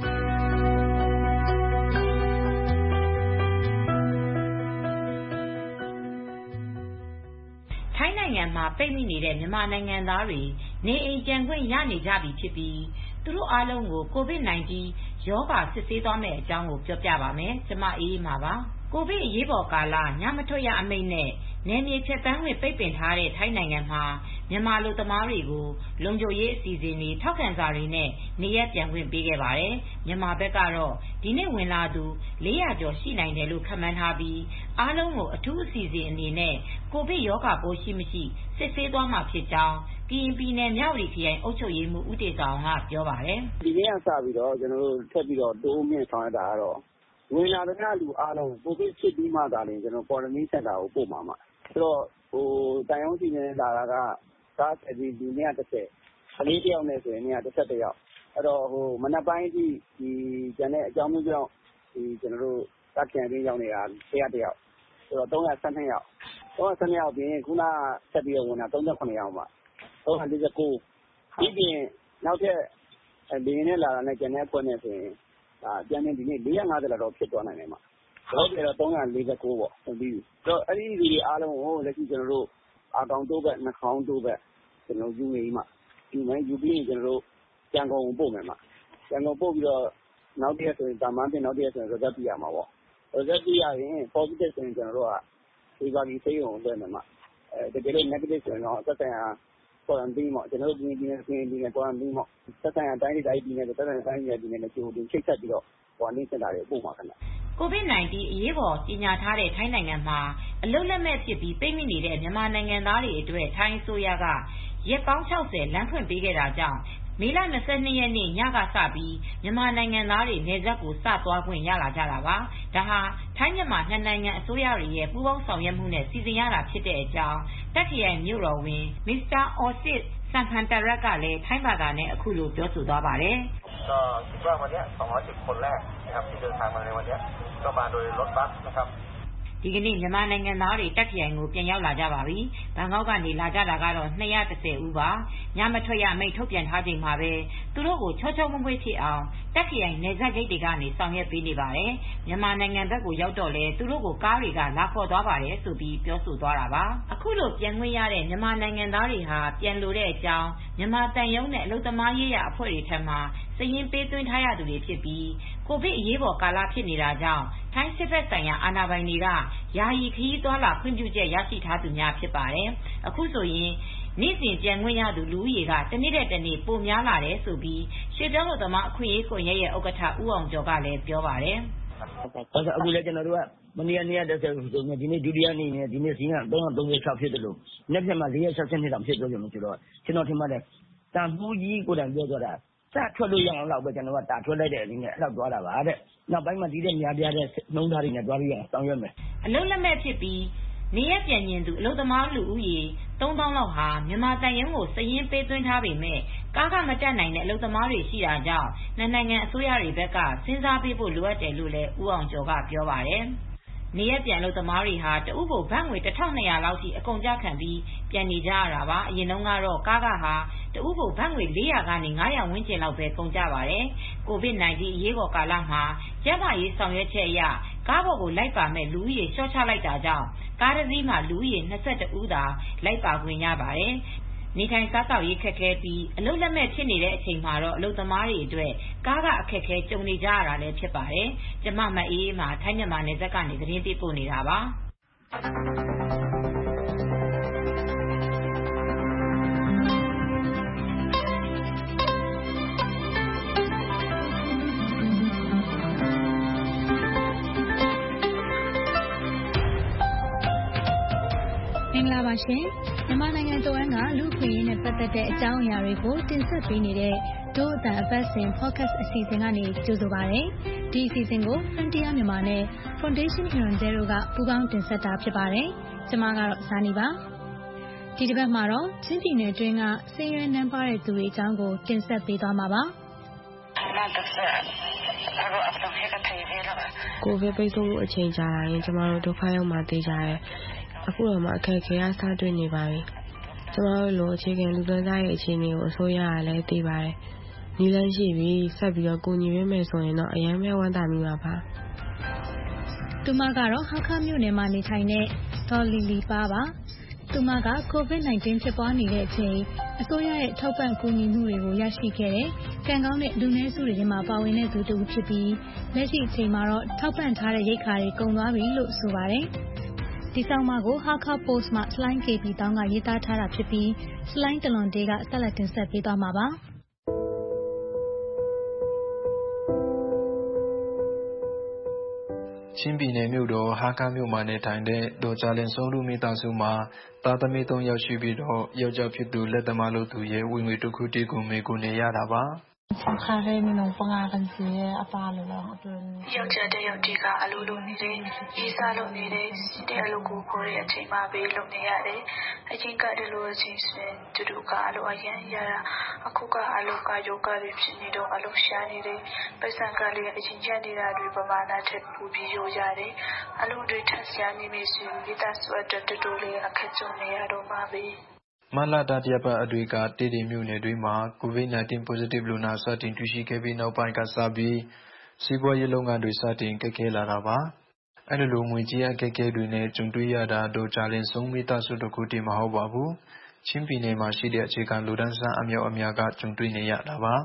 ထိုင်းနိုင်ငံမှာပိတ်မိနေတဲ့မြန်မာနိုင်ငံသားတွေနေအိမ်ပြန်ခွင့်ရနေကြပြီဖြစ်ပြီးသူတို့အားလုံးကို ကိုဗစ် ၁၉ ရောဂါစစ်ဆေးသွားမယ့်အကြောင်းကိုပြောပြပါမယ်။ကျမအေးအေးမာပါ။ကိုဗစ်အရေးပေါ်ကာလညမထွက်ရအမိန့်နဲ့နယ်မြေဖြတ်သန်းခွင့်ပိတ်ပင်ထားတဲ့ထိုင်းနိုင်ငံမှာမြန်မာလူသမားတွေကိုလုံခြုံရေးအစီအစဉ်တွေထောက်ခံစာတွေနဲ့နေရပ်ပြန်ခွင့်ပေးခဲ့ပါတယ်။မြန်မာဘက်ကတော့ဒီနေ့ဝင်လာသူလေးရာကျော်ရှိနိုင်တယ်လို့ခန့်မှန်းထားပြီးအားလုံးကိုအထူးအစီအစဉ်အနေနဲ့ကိုဗစ်ရောဂါပိုးရှိမရှိစစ်ဆေးသွားမှာဖြစ်ကြောင်းကရင်ပြည်နယ်မြဝတီခရိုင်အုပ်ချုပ်ရေးမှူးဦးတေဇာအောင်ကပြောပါတယ်။ဒီနေ့ကစပြီးတော့ကျွန်တော်တို့ထပ်ပြီးတော့တိုးမြင့်ဆောင်ရတာကတော့ဝင်လာတဲ့လူအားလုံးကိုဗစ်ဖြစ်ပြီးမှသာလျှင်ကျွန်တော် quarantine center ကိုပို့မှာမှာဆိုတော့ဟိုတန်ရုံးစီနေလာတာကကားဆက်ပြီးဒီနေ့ကတစ်ဆယ်ကလေးတယောက်နဲ့ဆိုရင်နေ့ကတစ်ဆက်တစ်ယောက်အဲ့တော့ဟိုမနက်ပိုင်းကြီးဒီကျန်တဲ့အကြောင်းမျိုးကြောင့်ဒီကျွန်တော်တို့တပ်ပြန်ပြီးရောက်နေတာဆရာတယောက်ဆိုတော့သုံးရာ၁၂ယောက်သုံးရာ၁၂ယောက်ပြင်ခုနဆက်ပြီးတော့ဝင်တာ၃၇ယောက်မှာသုံးရာ၄၉ဒီပြင်နောက်ထပ်ဒီနေ့လာတာနဲ့ကျန်တဲ့အဖွဲ့နဲ့ဆိုရင်အာပြန်နေဒီနေ့၄၅၀လောက်တော့ဖြစ်သွားနိုင်တယ်မှာတော့ပြတော့၃၄၉ပေါ့ပြီးတော့အဲ့ဒီဒီအားလုံးကိုလက်ရှိကျွန်တော်တို့အာကောင်တိုးဘက်နှာခေါင်းတိုးဘက်ကျွန်တော်ယူနေမှာဒီမဲ့ယူပြီးရင်ကျွန်တော်တို့ကြံကုန်ပို့မယ်မှာကြံကုန်ပို့ပြီးတော့နောက်တရက်ဆိုရင်တာမန်တင်နောက်တရက်ဆိုရင် result ပြရမှာပေါ့ result ပြရရင် positive ဆိုရင်ကျွန်တော်တို့ကဒီပါကြီးစိတ်ုံလွှဲမယ်မှာအဲတကယ်လို့ negative ဆိုရင်တော့သက်ဆိုင်ရာ quarantine ပေါ့ကျွန်တော်တို့ဒီဒီနေ့ဒီနေ့ quarantine ပေါ့သက်ဆိုင်ရာတိုင်းဒေသကြီးနဲ့သက်ဆိုင်ရာတိုင်းဒေသကြီးနဲ့ကြိုတင်ချိတ်ဆက်ပြီးတော့ quarantine center တွေပို့မှာခင်ဗျကိုဗစ် ၁၉ အရေးပေါ်ကြီးညာထားတဲ့ထိုင်းနိုင်ငံမှာအလုတ်လက်မဲ့ဖြစ်ပြီးပိတ်မိနေတဲ့မြန်မာနိုင်ငံသားတွေအတွက်ထိုင်းအစိုးရကရက်ပေါင်း၆၀လမ်းဖွင့်ပေးခဲ့တာကြောင့်မေလ၂၂ရက်နေ့ညကစပြီးမြန်မာနိုင်ငံသားတွေနယ်စပ်ကိုစသွားခွင့်ရလာကြတာပါ။ဒါဟာထိုင်းမြန်မာနှစ်နိုင်ငံအစိုးရတွေရဲ့ပူးပေါင်းဆောင်ရွက်မှုနဲ့စီစဉ်ရတာဖြစ်တဲ့အကြောင်းတက်ခရိုင်မြို့တော်ဝန်မစ္စတာအော်စစ်စံဖန်တရက်ကလည်းထိုင်းဘာသာနဲ့အခုလိုပြောဆိုသွားပါတယ်။ก็คิดว่าวันนี้สองร้อยสิบคนแรกนะครับที่เดินทางมาในวันนี้ก็มาโดยรถบัสนะครับဒီကနေ့မြန်မာနိုင်ငံသားတွေတက်ခရိုင်ကိုပြန်ရောက်လာကြပါပြီ။ဘန်ကောက်ကနေလာကြတာကတော့၂၁၀ဦးပါ။ညမထွက်ရမိတ်ထုတ်ပြန်ထားချိန်မှာပဲသူတို့ကိုချောချောမွေ့မွေ့ဖြစ်အောင်တက်ခရိုင်နယ်စပ်ဂိတ်တွေကနေဆောင်ရွက်ပေးနေပါတယ်။မြန်မာနိုင်ငံဘက်ကိုရောက်တော့လဲသူတို့ကိုကားတွေကလာခေါ်သွားပါတယ်ဆိုပြီးပြောဆိုသွားတာပါ။အခုလိုပြန်ခွင့်ရတဲ့မြန်မာနိုင်ငံသားတွေဟာပြန်လိုတဲ့အကြောင်းမြန်မာတန်ယုံနဲ့အလုပ်သမားရေးရာအဖွဲ့တွေထံမှစည်ရင်းပေးသွင်းထားရသူတွေဖြစ်ပြီးကိုဗစ်အရေးပေါ်ကာလဖြစ်နေတာကြောင့်ထိုင်းစစ်ဘက်ဆိုင်ရာအာဏာပိုင်တွေကယာယီခရီးသွားလာခွင့်ပြုချက်ရရှိထားသူများဖြစ်ပါတယ်။အခုဆိုရင်နေ့စဉ်ပြန်ခွင့်ရသူလူဦးရေကတနေ့တဲ့တနေ့ပိုများလာတယ်ဆိုပြီးရွှေပြောင်းလူသမားအခွင့်အရေးကွန်ရက်ရဲ့ဥက္ကဋ္ဌဦးအောင်ကျော်ကလည်းပြောပါတယ်။အခုလည်းကျွန်တော်တို့ကမနေ့ကနေ့ရက်ဆိုရင်ဒီနေ့ဒုတိယနေ့နဲ့ဒီနေ့စီးက၃၃၆ဖြစ်တယ်လို့နေ့ပြန်မှာ၄ရက်၆၂တောင်ဖြစ်ပြောကြလို့ဆိုတော့ကျွန်တော်ထင်ပါတယ်တန်ဖိုးကြီးကိုယ်တိုင်ပြောကြတာစထွက်လို့ရအောင်တော့ပဲကျွန်တော်ကတာထွက်လိုက်တဲ့အနေနဲ့အဲ့လောက်သွားတာပါတဲ့နောက်ပိုင်းမှာဒီတဲ့များပြားတဲ့နှုံးသားတွေနဲ့သွားပြီးအောင်ရွက်မယ်အလုံးလက်မဲ့ဖြစ်ပြီးနေရပြန်ရင်သူအလုံးသမားလူဦးရေသုံးသောင်းလောက်ဟာမြန်မာတန်ရုံးကိုစည်ရင်းပေးသွင်းထားပေမဲ့ကားကမတက်နိုင်တဲ့အလုံးသမားတွေရှိတာကြောင့်နှစ်နိုင်ငံအစိုးရတွေဘက်ကစဉ်းစားပေးဖို့လိုအပ်တယ်လို့လည်းဦးအောင်ကျော်ကပြောပါတယ်နေရပြန်လို့သမားတွေဟာတဦးကိုဘတ်ငွေတစ်ထောင်နှစ်ရာလောက်ထိအကုန်ကြခံပြီးပြန်နေကြရတာပါအရင်တုန်းကတော့ကားကဟာတဦးကိုဘတ်ငွေလေးရာကနေငါးရာဝန်းကျင်လောက်ပဲကုန်ကြပါတယ်ကိုဗစ် ၁၉ အရေးပေါ်ကာလမှာကျန်းမာရေးဆောင်ရွက်ချက်အရကားပေါ်ကိုလိုက်ပါမဲ့လူဦးရေလျှော့ချလိုက်တာကြောင့်ကားတစ်စီးမှာလူဦးရေ၂၁ဦးသာလိုက်ပါခွင့်ရပါတယ်နေထိုင်စားသောက်ရေးခက်ခဲပြီးအလုပ်လက်မဲ့ဖြစ်နေတဲ့အချိန်မှာတော့အလုပ်သမားတွေအတွက်ကားကအခက်ခဲကြုံနေကြရတာလည်းဖြစ်ပါတယ်။ကျမမအေးအေးမှာထိုင်းမြန်မာနယ်စပ်ကနေသတင်းပေးပို့နေတာပါ။မင်္ဂလာပါရှင်မြန်မာနိုင်ငံတဝန်းကလူ့အခွင့်အရေးနဲ့ပတ်သက်တဲ့အကြောင်းအရာတွေကိုတင်ဆက်ပေးနေတဲ့ဒို့အတန်အပတ်စဉ် podcast အစီအစဉ်ကနေကြိုဆိုပါရစေ။ဒီဒီအစီအစဉ်ကို Frontier မြန်မာနဲ့ Foundation Hirondelle တို့ကပူးပေါင်းတင်ဆက်တာဖြစ်ပါတယ်။ကျွန်မကတော့ဇာနီပါ။ဒီတစ်ပတ်မှာတော့ချင်းပြည်နယ်တွင်းကဆင်းရဲနွမ်းပါးတဲ့သူတွေအကြောင်းကိုတင်ဆက်ပေးသွားမှာပါ။ကိုဗစ်ပိတ်ဆို့မှုအချိန်ကြာလာရင်ကျမတို့ဒုက္ခရောက်မှသိကြတယ်။အခုတော့မှအခက်အခဲအစတွေ့နေပါပြီ။ကျမတို့လိုအခြေခံလူသားရဲ့အခြေအနေကိုအစိုးရကလည်းသိပါတယ်။ညီလန်းရှိပြီးဆက်ပြီးတော့ကိုညီရင်းမယ်ဆိုရင်တော့အရင်မဲ့ဝမ်းသာမိပါပါ။သူမကတော့ဟာခမြို့နယ်မှာနေထိုင်တဲ့ဒေါ်လီလီပါပါ။သူမက ကိုဗစ် ၁၉ ဖြစ်ပွားနေတဲ့အချိန်အစိုးရရဲ့ထောက်ပံ့ကူညီမှုတွေကိုရရှိခဲ့တဲ့ကံကောင်းတဲ့လူနည်းစုတွေထဲမှာပါဝင်တဲ့သူတစ်ဦးဖြစ်ပြီးလက်ရှိအချိန်မှာတော့ထောက်ပံ့ထားတဲ့ရိက္ခာတွေကုန်သွားပြီလို့ဆိုပါတယ်။ဒီဆောင်မကိုဟာခ post မှာစလိုင်း ကေ ပီ တောင်းကရေးသားထားတာဖြစ်ပြီးစလိုင်းတလွန်တေးကဆက်လက်တင်ဆက်ပေးသွားမှာပါ။ချင်းပြည်နယ်မြို့တော်ဟာခမြို့မှာနေထိုင်တဲ့ဒေါ်ကြလင်စုံလူမိသားစုမှာသားသမီးသုံးယောက်ရှိပြီးတော့ယောက်ျားဖြစ်သူလက်သမားလို့သူရဲ့ဝင်ငွေတစ်ခုတည်းကိုမေကိုနေရတာပါခါရဲမင်းပငါကန်စီအပါလို့တော့အတွင်းယောက်ျားတဲ့ယောက်ျီကအလိုလိုနေတဲ့ရေးစားလို့နေတဲ့တဲ့အလိုကိုခေါ်တဲ့အချိန်မှာပဲလုပ်နေရတယ်အချင်းကတည်းလို့အချင်းစင်တူတူကအလိုအရင်ရတာအခုကအလိုကယောဂတွေဖြစ်နေတော့အလိုရှာနေတယ်ပိစံကလေးအချင်းချနေတာတွေပမာဏထက်ပူပြီးရိုးရတယ်အလိုတွေထပ်ရှာနေမိဆိုမိသားစုအတွက်တူတူလေးအခက်ကြုံနေရတော့မှာပဲမလာတာတရပတ်အတွေ့ကတေတီမြို့နယ်တွင်းမှာကိုဗစ် ၁၉ positive လူနာစတင်တွေ့ရှိခဲ့ပြီးနောက်ပိုင်းကစပြီးစီးပွားရေးလုပ်ငန်းတွေစတင်ကခဲလာတာပါအဲ့လိုငွေကြေးအခက်အခဲတွေနဲ့ကြုံတွေ့ရတာတို့ဂျာလင်ဆုံးမိသားစုတစ်ခုတည်းမဟုတ်ပါဘူးချင်းပြည်နယ်မှာရှိတဲ့အခြေခံလူတန်းစားအမြောက်အများကကြုံတွေ့နေရတာပါ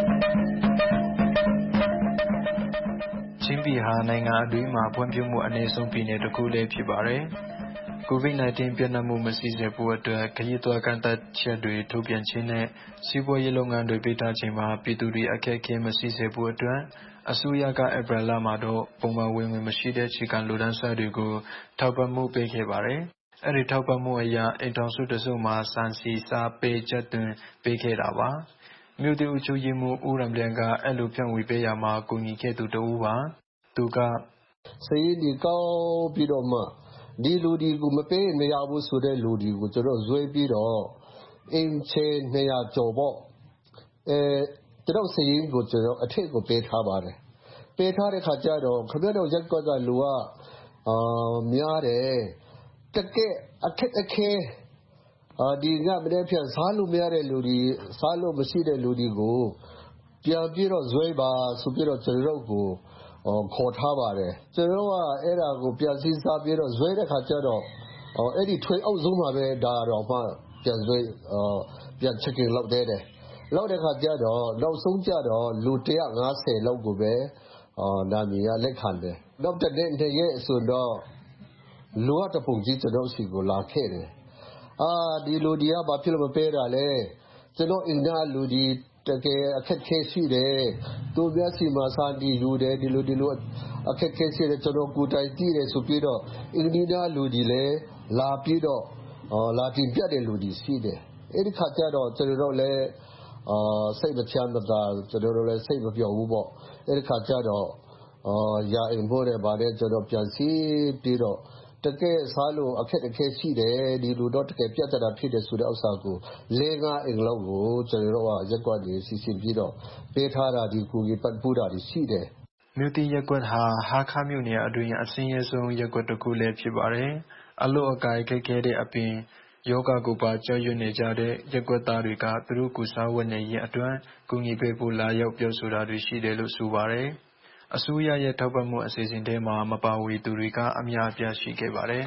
ချင်းပြည်ဟာနိုင်ငံအတွင်းမှာဖွံ့ဖြိုးမှုအနည်းဆုံးပြည်နယ်တစ်ခုလည်းဖြစ်ပါတယ်ကိုဗစ် ၁၉ ပြန့်နှံ့မှုမရှိစေဖို့အတွက်ခရီးသွားကန့်သတ်ချက်တွေထုတ်ပြန်ခြင်းနဲ့စီးပွားရေးလုပ်ငန်းတွေပိတ်ထားခြင်းမှာပြည်သူတွေအခက်အခဲမရှိစေဖို့အတွက်အစိုးရကဧပြီလမှာတော့ပုံမှန်ဝင်ငွေမရှိတဲ့အခြေခံလူတန်းစားတွေကိုထောက်ပံ့မှုပေးခဲ့ပါတယ်။အဲဒီထောက်ပံ့မှုအရအိမ်ထောင်စုတစုမှာစံစီစာပေချက်သွင်းပေးခဲ့တာပါ။မြို့တည်အုပ်ချုပ်ရေးမှူးဦးရံလျံကအဲ့လိုဖြန့်ဝေပေးရမှာကူညီခဲ့သူတဦးပါ။သူကစည်ဒီကောင်းပြီးတော့မှဒီလူဒီကိုမပေးမရဘူးဆိုတဲ့လူဒီကိုကျွန်တော်ဇွဲပြီးတော့အင်ချေနှစ်ရာကျော်ပေါ့အဲကျွန်တော်စီရင်ကိုကျွန်တော်အထက်ကိုပေးထားပါတယ်ပေးထားတဲ့ခါကျတော့ခပြတော့ရက်ကွက်ကလူကအာများတယ်တကယ်အခက်အခဲအာဒီကမနေ့ပြန်စားလို့မရတဲ့လူဒီစားလို့မရှိတဲ့လူဒီကိုပြန်ပြီးတော့ဇွဲပါဆိုပြီးတော့ကျွန်တော်ကိုခေါ်ထားပါတယ်ကျွန်တော်ကအဲ့ဒါကိုပြန်စည်းစားပြီးတော့ဇွဲတဲ့ခါကျတော့အဲ့ဒီထွေအောက်ဆုံးမှာပဲဒါတော့မှပြန်ဇွဲပြန်ချက်ကင်လောက်တဲ့တယ်လောက်တဲ့ခါကျတော့နောက်ဆုံးကျတော့လူone hundred fiftyလောက်ကိုပဲနာမည်ကလက်ခံတယ်နောက်တဲ့တဲ့ရဲ့ဆိုတော့လူကတပုံကြီးကျွန်တော်စီကိုလာခဲ့တယ်အာဒီလူဒီကဘာဖြစ်လို့မပေးတာလဲကျွန်တော်အင်ဒါလူဒီတကယ်အခက်ခဲရှိတယ်သူများစီမှာစာဒီလူတယ်ဒီလိုဒီလိုအခက်ခဲရှိတယ်ကျွန်တော်ကိုတိုင်ကြည့်တယ်ဆိုပြီးတော့အင်ဒီနာလူဒီလဲလာပြီးတော့လာတင်ပြတဲ့လူဒီရှိတယ်အဲ့ဒီခါကျတော့ကျွန်တော်တို့လည်းအာစိတ်မချမ်းသာကျွန်တော်တို့လည်းစိတ်မပြောဘူးပေါ့အဲ့ဒီခါကျတော့အာရာအိမ်ဖို့တယ်ဗါတဲ့ကျွန်တော်ပြန်စီပြီးတော့တကယ်စားလို့အခက်အခဲရှိတယ်ဒီလူတော့တကယ်ပြတ်တာဖြစ်တယ်ဆိုတဲ့ဥစ္စာကိုလေးငါးအိမ်လောက်ကိုကျွန်တော်တို့ကရက်ကွက်တွေစီစဉ်ပြီးတော့ပေးထားတာဒီကိုကြီးပတ်ပူတာရှိတယ်မြို့တီရက်ကွက်ဟာဟာခမြို့နယ်အတွင်းအစင်းရဲဆုံးရက်ကွက်တစ်ခုလည်းဖြစ်ပါတယ်အလို့အကိုင်ခက်ခဲတဲ့အပြင်ယောဂကိုပါကြောက်ရွံ့နေကြတဲ့ရက်ကွက်သားတွေကသူတို့ကိုစားဝတ်နေရေးအတွက်ကူညီပေးဖို့လာရောက်ပြောဆိုတာတွေရှိတယ်လို့ဆိုပါတယ်အစိုးရရဲ့ထောက်ပံ့မှုအစီအစဉ်ထဲမှာမပါဝင်သူတွေကအများအပြားရှိခဲ့ပါတယ်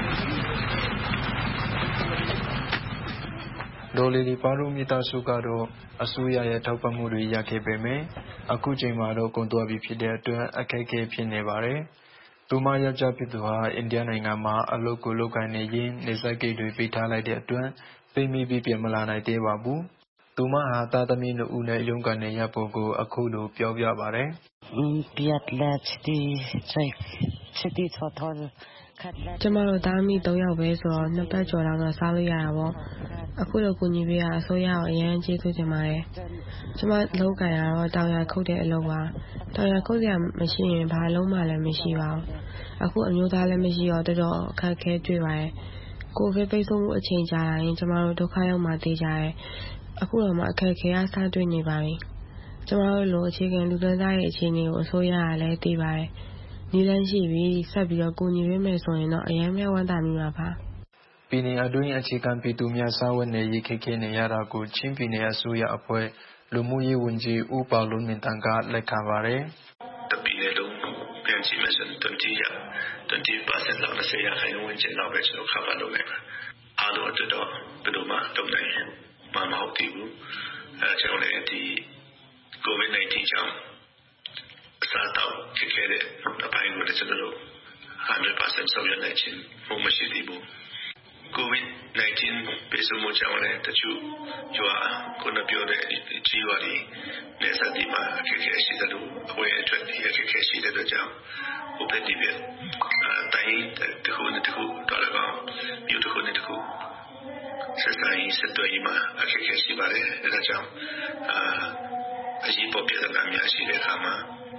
ဒေါ်လီလီပါရိုမီတာစုကတော့အစိုးရရဲ့ထောက်ပံ့မှုတွေရခဲ့ပေမဲ့အခုချိန်မှာတော့ကုန်သွားပြီဖြစ်တဲ့အတွက်အခက်အခဲဖြစ်နေပါတယ်သူမယောက်ျားဖြစ်သူဟာအိန္ဒိယနိုင်ငံမှာအလုပ်ကိုလုပ်ကိုင်နေရင်းနေဆက်ကိတ်တွေပေးထားလိုက်တဲ့အတွက်ပြင်းပြီးပြန်မလာနိုင်သေးပါဘူးသူမဟာသားသမီးနှစ်ဦးနဲ့ရုန်းကန်နေရပုံကိုအခုလိုပြောပြပါတယ်ပြတ်လက်ချီချီချီထော်ထော်ကျမတို့သားမိသုံးယောက်ပဲဆိုတော့နှစ်ပတ်ကျော်လောက်တော့စားလို့ရတာပေါ့အခုလိုကူညီပေးတာအစိုးရကိုအရန်ကျေးဇူးတင်ပါတယ်ကျမလုံးကန်ရတော့တောင်ရခုတ်တဲ့အလုပ်ပါတောင်ရခုတ်ရမရှိရင်ဘာလုံးမှလည်းမရှိပါဘူးအခုအမျိုးသားလည်းမရှိတော့တော်တော်အခက်ခဲတွေ့ပါတယ်ကိုဗစ်ပိတ်ဆို့မှုအချိန်ကြာရင်ကျမတို့ဒုက္ခရောက်မှသိကြတယ်အခုတော့မှအခက်ခဲရစတွေ့နေပါပြီကျမတို့လိုအခြေခံလူတန်းစားရဲ့အခြေအနေကိုအစိုးရကလည်းသိပါတယ်နီလန်းရှိပြီးဆက်ပြီးတော့ကူညီပေးမယ်ဆိုရင်တော့အရင်များဝမ်းသာမိမှာပါပြည်နယ်အတွင်းအခြေခံပြည်သူများစားဝတ်နေရေးခက်ခဲနေရတာကိုချင်းပြည်နယ်အစိုးရအဖွဲ့လူမှုရေးဝန်ကြီးဦးပေါလုံးမင်းတန်ကလက်ခံပါတယ်တပြည်နယ်လုံးပြန်ကြည့်မယ်ဆိုရင်တတိယတတိယပါစက်လောက်နဲ့ဆရာခိုင်ဝင်ကျင်တော့ပဲကျွန်တော်ခါပါလို့မယ်အားလုံးတော့တော့ဘယ်လိုမှတော့နိုင်မှာမဟုတ်ဘူးအဲကျွန်တော်လည်းဒီ ကိုဗစ်nineteen ကြောင့်အစားတော့ခက်ခဲတဲ့အပိုင်းကိုလည်းကျွန်တော်one hundred percent ဆောင်ရွက်နိုင်ခြင်းမရှိသေးဘူး ကိုဗစ်nineteen ပိတ်ဆို့မှုကြောင့်လည်းတချို့ရွာကိုနပြောတဲ့ကြီးရွာတွေနဲ့စသည်မှာခက်ခဲရှိတဲ့လူအဝေးအထွက်တွေခက်ခဲရှိတဲ့ကြောင့်ဟိုဘက်ဒီဘက်တိုင်းတခုနဲ့တခုတော်လည်းကောင်းမြို့တခုနဲ့တခုဆက်ဆိုင်ဆက်သွယ်ရေးမှာအခက်ခဲရှိပါတယ်အဲဒါကြောင့်အရေးပေါ်ပြည်သူများရှိတဲ့အခါမှာ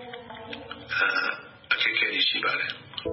အခက်ခဲရှိပါတယ်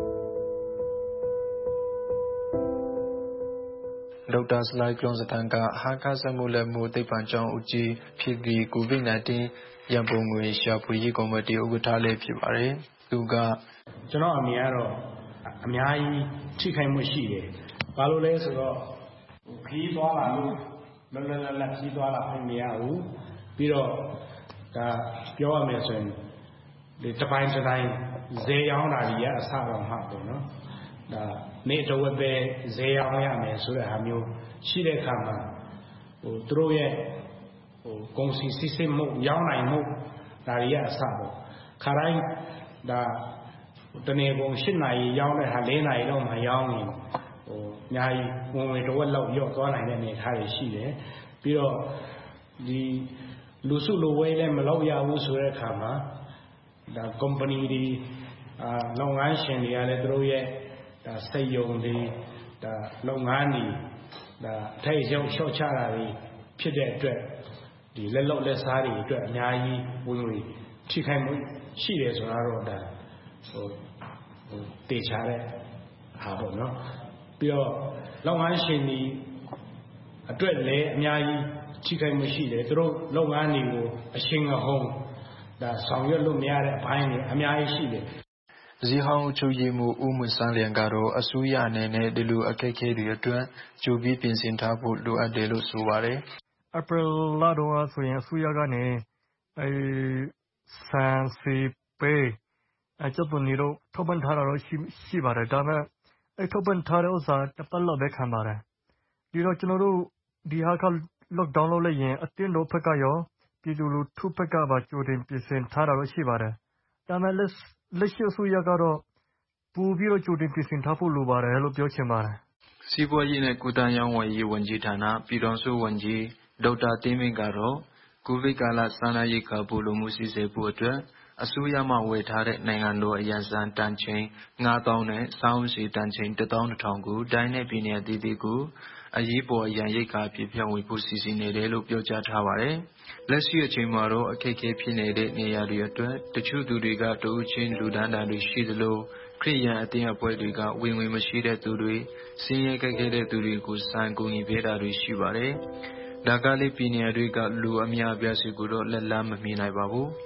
ဒေါက်တာစလိုက်ကလွန်စတန်ကဟာခါစမှုလက်မှုသိပ္ပံကျောင်းဦးကြီးဖြစ်ပြီးကိုဗစ်nineteenရန်ပုံငွေရှာဖွေရေးကော်မတီဥက္ကဋ္ဌလည်းဖြစ်ပါတယ်သူကကျွန်တော်အမြင်ကတော့အများကြီးထိခိုက်မှုရှိတယ်ဘာလို့လဲဆိုတော့ခီးသွားလာလို့လလလလခီးသွားလာမရဘူးပြီးတော့ဒါပြောရမယ်ဆိုရင်ဒီတစ်ပိုင်းတစ်တိုင်းဈေးရောင်းတာကြီးကအဆတော့မှပေါ့နော်ဒါနေတော့ပဲဈေးရောင်းရမယ်ဆိုတဲ့ဟာမျိုးရှိတဲ့အခါမှာဟိုသူတို့ရဲ့ဟိုကုန်စည်စစ်စစ်မှုရောင်းနိုင်မှုဒါတွေကအဆပေါ့ခါတိုင်းဒါတနေ့ကုန်၈နာရီရောင်းတဲ့ဟာ၄နာရီတော့မှရောင်းနေဟိုအများကြီးဝင်ဝင်တော့လောက်ရော့သွားနိုင်တဲ့အနေအထားတွေရှိတယ်ပြီးတော့ဒီလူစုလူဝေးလည်းမလုပ်ရဘူးဆိုတဲ့အခါမှာဒါ company တွေအာလုပ်ငန်းရှင်တွေကလည်းသူတို့ရဲ့ဒါစိတ်ယုံတွေဒါလုပ်ငန်းတွေဒါထိတ်ရောက်လျှော့ချတာတွေဖြစ်တဲ့အတွက်ဒီလက်လောက်လက်စားတွေအတွက်အများကြီးဝင်ဝင်ထိခိုက်မှုရှိတယ်ဆိုတာတော့ဒါဟိုဟိုတေချာတဲ့ဟာပေါ့နော်ပြီးတော့လုပ်ငန်းရှင်တွေအတွက်လည်းအများကြီးထိခိုက်မှုရှိတယ်သူတို့လုပ်ငန်းတွေကိုအရှင်အဟုန်ဒါဆောင်ရွက်လို့မရတဲ့အပိုင်းတွေအများကြီးရှိတယ်ဇီဟောင်းချုပ်ရည်မှုဦးမွန်စန်းလျံကတော့အစိုးရအနေနဲ့ဒီလိုအခက်အခဲတွေအတွက်ကြိုပြီးပြင်ဆင်ထားဖို့လိုအပ်တယ်လို့ဆိုပါတယ်။ April လတော့ဆိုရင်အစိုးရကနေအဲဆန်စီပေးအကျပ်နေတော့ထောက်ပံ့ထားတာတော့ရှိရှိပါတယ်ဒါပေမဲ့အဲထောက်ပံ့ထားတဲ့ဥစ္စာတစ်ပတ်လောက်ပဲခံပါတယ်ဒီတော့ကျွန်တော်တို့ဒီဟာက lockdown လုပ်လိုက်ရင်အတင်းတို့ဖက်ကရောပြည်သူလူထုဖက်ကပါကြိုတင်ပြင်ဆင်ထားတာတော့ရှိပါတယ်ဒါပေမဲ့လက်လက်ရှိအစိုးရကတော့ပူပြီးတော့ကြိုတင်ပြင်ဆင်ထားဖို့လိုပါတယ်လို့ပြောချင်ပါတယ်စီးပွားရေးနဲ့ကုသရေးဝန်ကြီးဝန်ကြီးဌာနပြည်ထောင်စုဝန်ကြီးဒေါက်တာတင်းမင်းကတော့ကိုဗစ်ကာလစားနပ်ရိက္ခာပို့လို့မှုစီစဉ်ဖို့အတွက်အစိုးရမှဝယ်ထားတဲ့နိုင်ငံတော်အရန်စံတန်ချိန်၅သောင်းနဲ့စောင်းစီတန်ချိန်တစ်သောင်းတစ်ထောင်ကိုတိုင်းနယ်ပြည်နယ်အသီးသီးကိုအရေးပေါ်အရန်ရိက္ခာပြည့်ဖြန့်ဝေဖို့စီစဉ်နေတယ်လို့ပြောကြားထားပါတယ်။လက်ရှိအချိန်မှာတော့အခက်အခဲဖြစ်နေတဲ့နေရာတွေအတွက်တချို့သူတွေကတဦးချင်းလူဒန်းတာတွေရှိသလိုခရိယန်အသင်းအဖွဲ့တွေကဝင်ဝင်မရှိတဲ့သူတွေစင်းရဲကြက်ခဲတဲ့သူတွေကိုစံကူညီပေးတာတွေရှိပါတယ်။ဒါကလေးပြည်နယ်တွေကလူအများအပြားစီကိုတော့လက်လန်းမမီနိုင်ပါဘူး။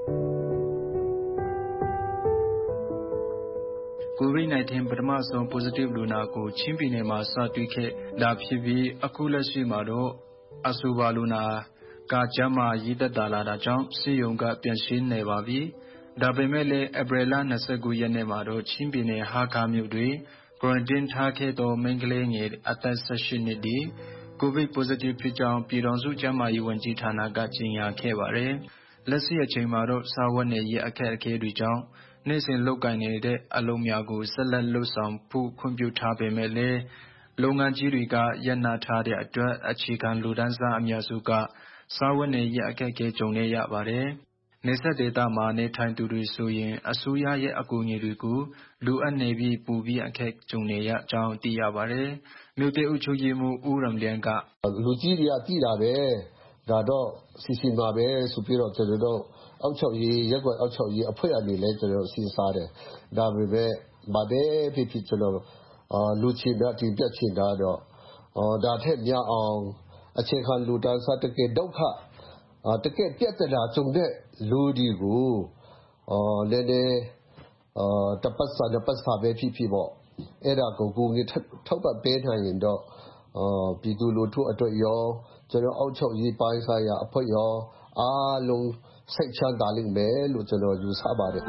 ကိုဗစ်nineteen ပထမဆုံး positive လူနာကိုချင်းပြည်နယ်မှာစတွေ့ခဲ့တာဖြစ်ပြီးအခုလက်ရှိမှာတော့အဆိုပါလူနာကကျန်းမာရေးသက်သာလာတာကြောင့်ဆေးရုံကပြန်ရှင်းနေပါပြီ။ဒါပေမဲ့လည်း April လ၂၉ရက်နေ့မှာတော့ချင်းပြည်နယ်ဟာခါမြို့တွင် quarantine ထားခဲ့သောမိန်းကလေးငယ်အသက်၁၈နှစ်တည်းကိုဗစ် positive ဖြစ်ကြောင်းပြည်ထောင်စုကျန်းမာရေးဝန်ကြီးဌာနကကြေညာခဲ့ပါတယ်။လက်ရှိအချိန်မှာတော့စာဝတ်နေရေးအခက်အခဲတွေကြောင့်နေ့စဉ်လုပ်ကိုင်နေတဲ့အလုပ်များကိုဆက်လက်လုပ်ဆောင်ဖို့ခွင့်ပြုထားပေမဲ့လည်းလုပ်ငန်းကြီးတွေကရပ်နားထားတဲ့အတွက်အခြေခံလူတန်းစားအများစုကစားဝတ်နေရေးအခက်အခဲကြုံနေရပါတယ်။နယ်စပ်ဒေသမှာနေထိုင်သူတွေဆိုရင်အစိုးရရဲ့အကူအညီတွေကိုလိုအပ်နေပြီးပိုပြီးအခက်ကြုံနေရကြောင်းသိရပါတယ်။မြို့တဲ့အုပ်ချုပ်ရေးမှူးဦးရမ်လျံကလူကြီးတွေကသိတာပဲဒါတော့စီစီမှာပဲဆိုပြီးတော့ကျွန်တော်တို့အောက်ချုပ်ရေးရက်ကွက်အောက်ချုပ်ရေးအဖွဲ့အနေနဲ့ကျွန်တော်စီစားတယ်ဒါပေမဲ့ဗာတဲ့ဖြစ်ဖြစ်ကျွန်တော်အာလူချင်တဲ့တင်ပြချင်တာတော့အော်ဒါထက်များအောင်အခြေခံလူတန်းစားတကယ်ဒုက္ခအာတကယ်ပြဿနာကြုံတဲ့လူတွေကိုအော်လည်းလည်းအာတပတ်စာတပတ်စာပဲဖြစ်ဖြစ်ပေါ့အဲ့ဒါကိုကိုငေထောက်ပံ့ပေးနိုင်ရင်တော့အာပြည်သူလူထုအတွက်ရောကျွန်တော်အောက်ချုပ်ရေးပိုင်းဆိုင်ရာအဖွဲ့ရောအားလုံးစိတ်ချမ်းသာလိမ့်မယ်လို့ကျွန်တော်ယူဆပါတယ်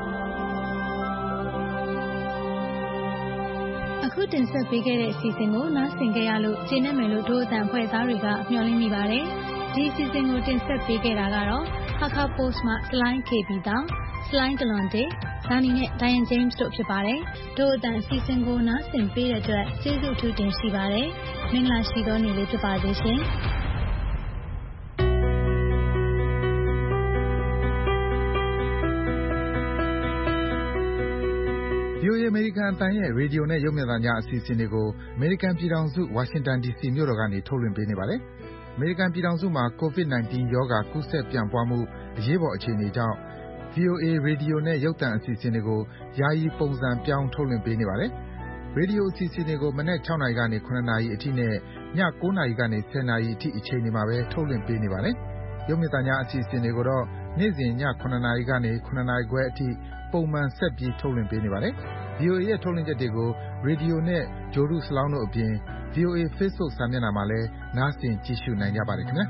အခုတင်ဆက်ပေးခဲ့တဲ့အစီအစဉ်ကိုနားဆင်ကြရလို့ကျေနပ်မယ်လို့ဒို့အတန်ဖွဲ့သားတွေကမျှော်လင့်မိပါတယ်ဒီအစီအစဉ်ကိုတင်ဆက်ပေးခဲ့တာကတော့ဟာခါပို့စ်မှစလိုင်း ကေ ဘီ တောင်စလိုင်းတလွန်တေဇာနီနဲ့ဒိုင်ယန်ဂျိမ်းစ်တို့ဖြစ်ပါတယ်ဒို့အတန်အစီအစဉ်ကိုနားဆင်ပေးတဲ့အတွက်ကျေးဇူးအထူးတင်ရှိပါတယ်မင်္ဂလာရှိသောနေ့လေးဖြစ်ပါစေရှင်ဗွီအိုအေ အမေရိကန်အသံရဲ့ရေဒီယိုနဲ့ရုပ်မြင်သံကြားအစီအစဉ်တွေကိုအမေရိကန်ပြည်ထောင်စုဝါရှင်တန်ဒီစီမြို့တော်ကနေထုတ်လွှင့်ပေးနေပါတယ်။အမေရိကန်ပြည်ထောင်စုမှာ ကိုဗစ် ၁၉ ရောဂါကူးစက်ပြန့်ပွားမှုအရေးပေါ်အခြေအနေကြောင့် ဗွီအိုအေရေဒီယိုနဲ့ရုပ်သံအစီအစဉ်တွေကိုယာယီပုံစံပြောင်းထုတ်လွှင့်ပေးနေပါတယ်။ရေဒီယိုအစီအစဉ်တွေကိုမနက် ၆ နာရီကနေ ၇ နာရီအထိနဲ့ည ၉ နာရီကနေ ၁၀ နာရီအထိအချိန်တွေမှာပဲထုတ်လွှင့်ပေးနေပါတယ်။ရုပ်မြင်သံကြားအစီအစဉ်တွေကိုတော့နေ့စဉ်ည ၇ နာရီကနေ ၇ နာရီခွဲအထိပုံမှန်ဆက်ပြီးထုတ်လွှင့်ပေးနေပါတယ်။ ဗွီအိုအေရဲ့ထုတ်လွှင့်ချက်တွေကိုရေဒီယိုနဲ့ဂြိုဟ်တုစလောင်းတို့အပြင် ဗွီအိုအေ Facebook စာမျက်နှာမှာလည်းနားဆင်ကြည့်ရှုနိုင်ကြပါတယ်ခင်ဗျာ။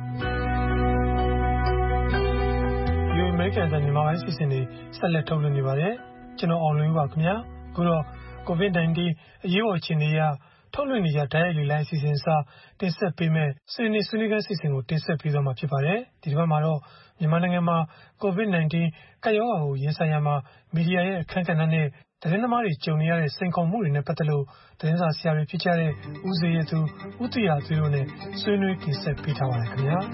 ဗွီအိုအေ American အသံမြန်မာပိုင်းစီစဉ်တွေဆက်လက်ထုတ်လွှင့်နေပါတယ်။ကျွန်တော်အောင်လွင်ဦးပါခင်ဗျာ။အခုတော့ ကိုဗစ် ၁၉ အရေးပေါ်အခြေအနေအရထုတ်လွှင့်နေကြဓာတ်ရိုက်လေလိုင်းအစီအစဉ်အစားတင်ဆက်ပေးမဲ့ဆွေးနွေးဆွေးနွေးခန်းအစီအစဉ်ကိုတင်ဆက်ပေးသွားမှာဖြစ်ပါတယ်။ဒီတစ်ပတ်မှာတော့မြန်မာနိုင်ငံမှာကိုဗစ် ၁၉ ကပ်ရောဂါကိုရင်ဆိုင်ရာမှာမီဒီယာရဲ့အခန်းကဏ္ဍနဲ့သတင်းသမားတွေကြုံနေရတဲ့စိန်ခေါ်မှုတွေနဲ့ပတ်သက်လို့သတင်းစာဆရာတွေဖြစ်ကြတဲ့ဦးစေရသူဦးတီယာသွေးတို့နဲ့ဆွေးနွေးတင်ဆက်ပေးထားပါတယ်ခင်ဗျာ။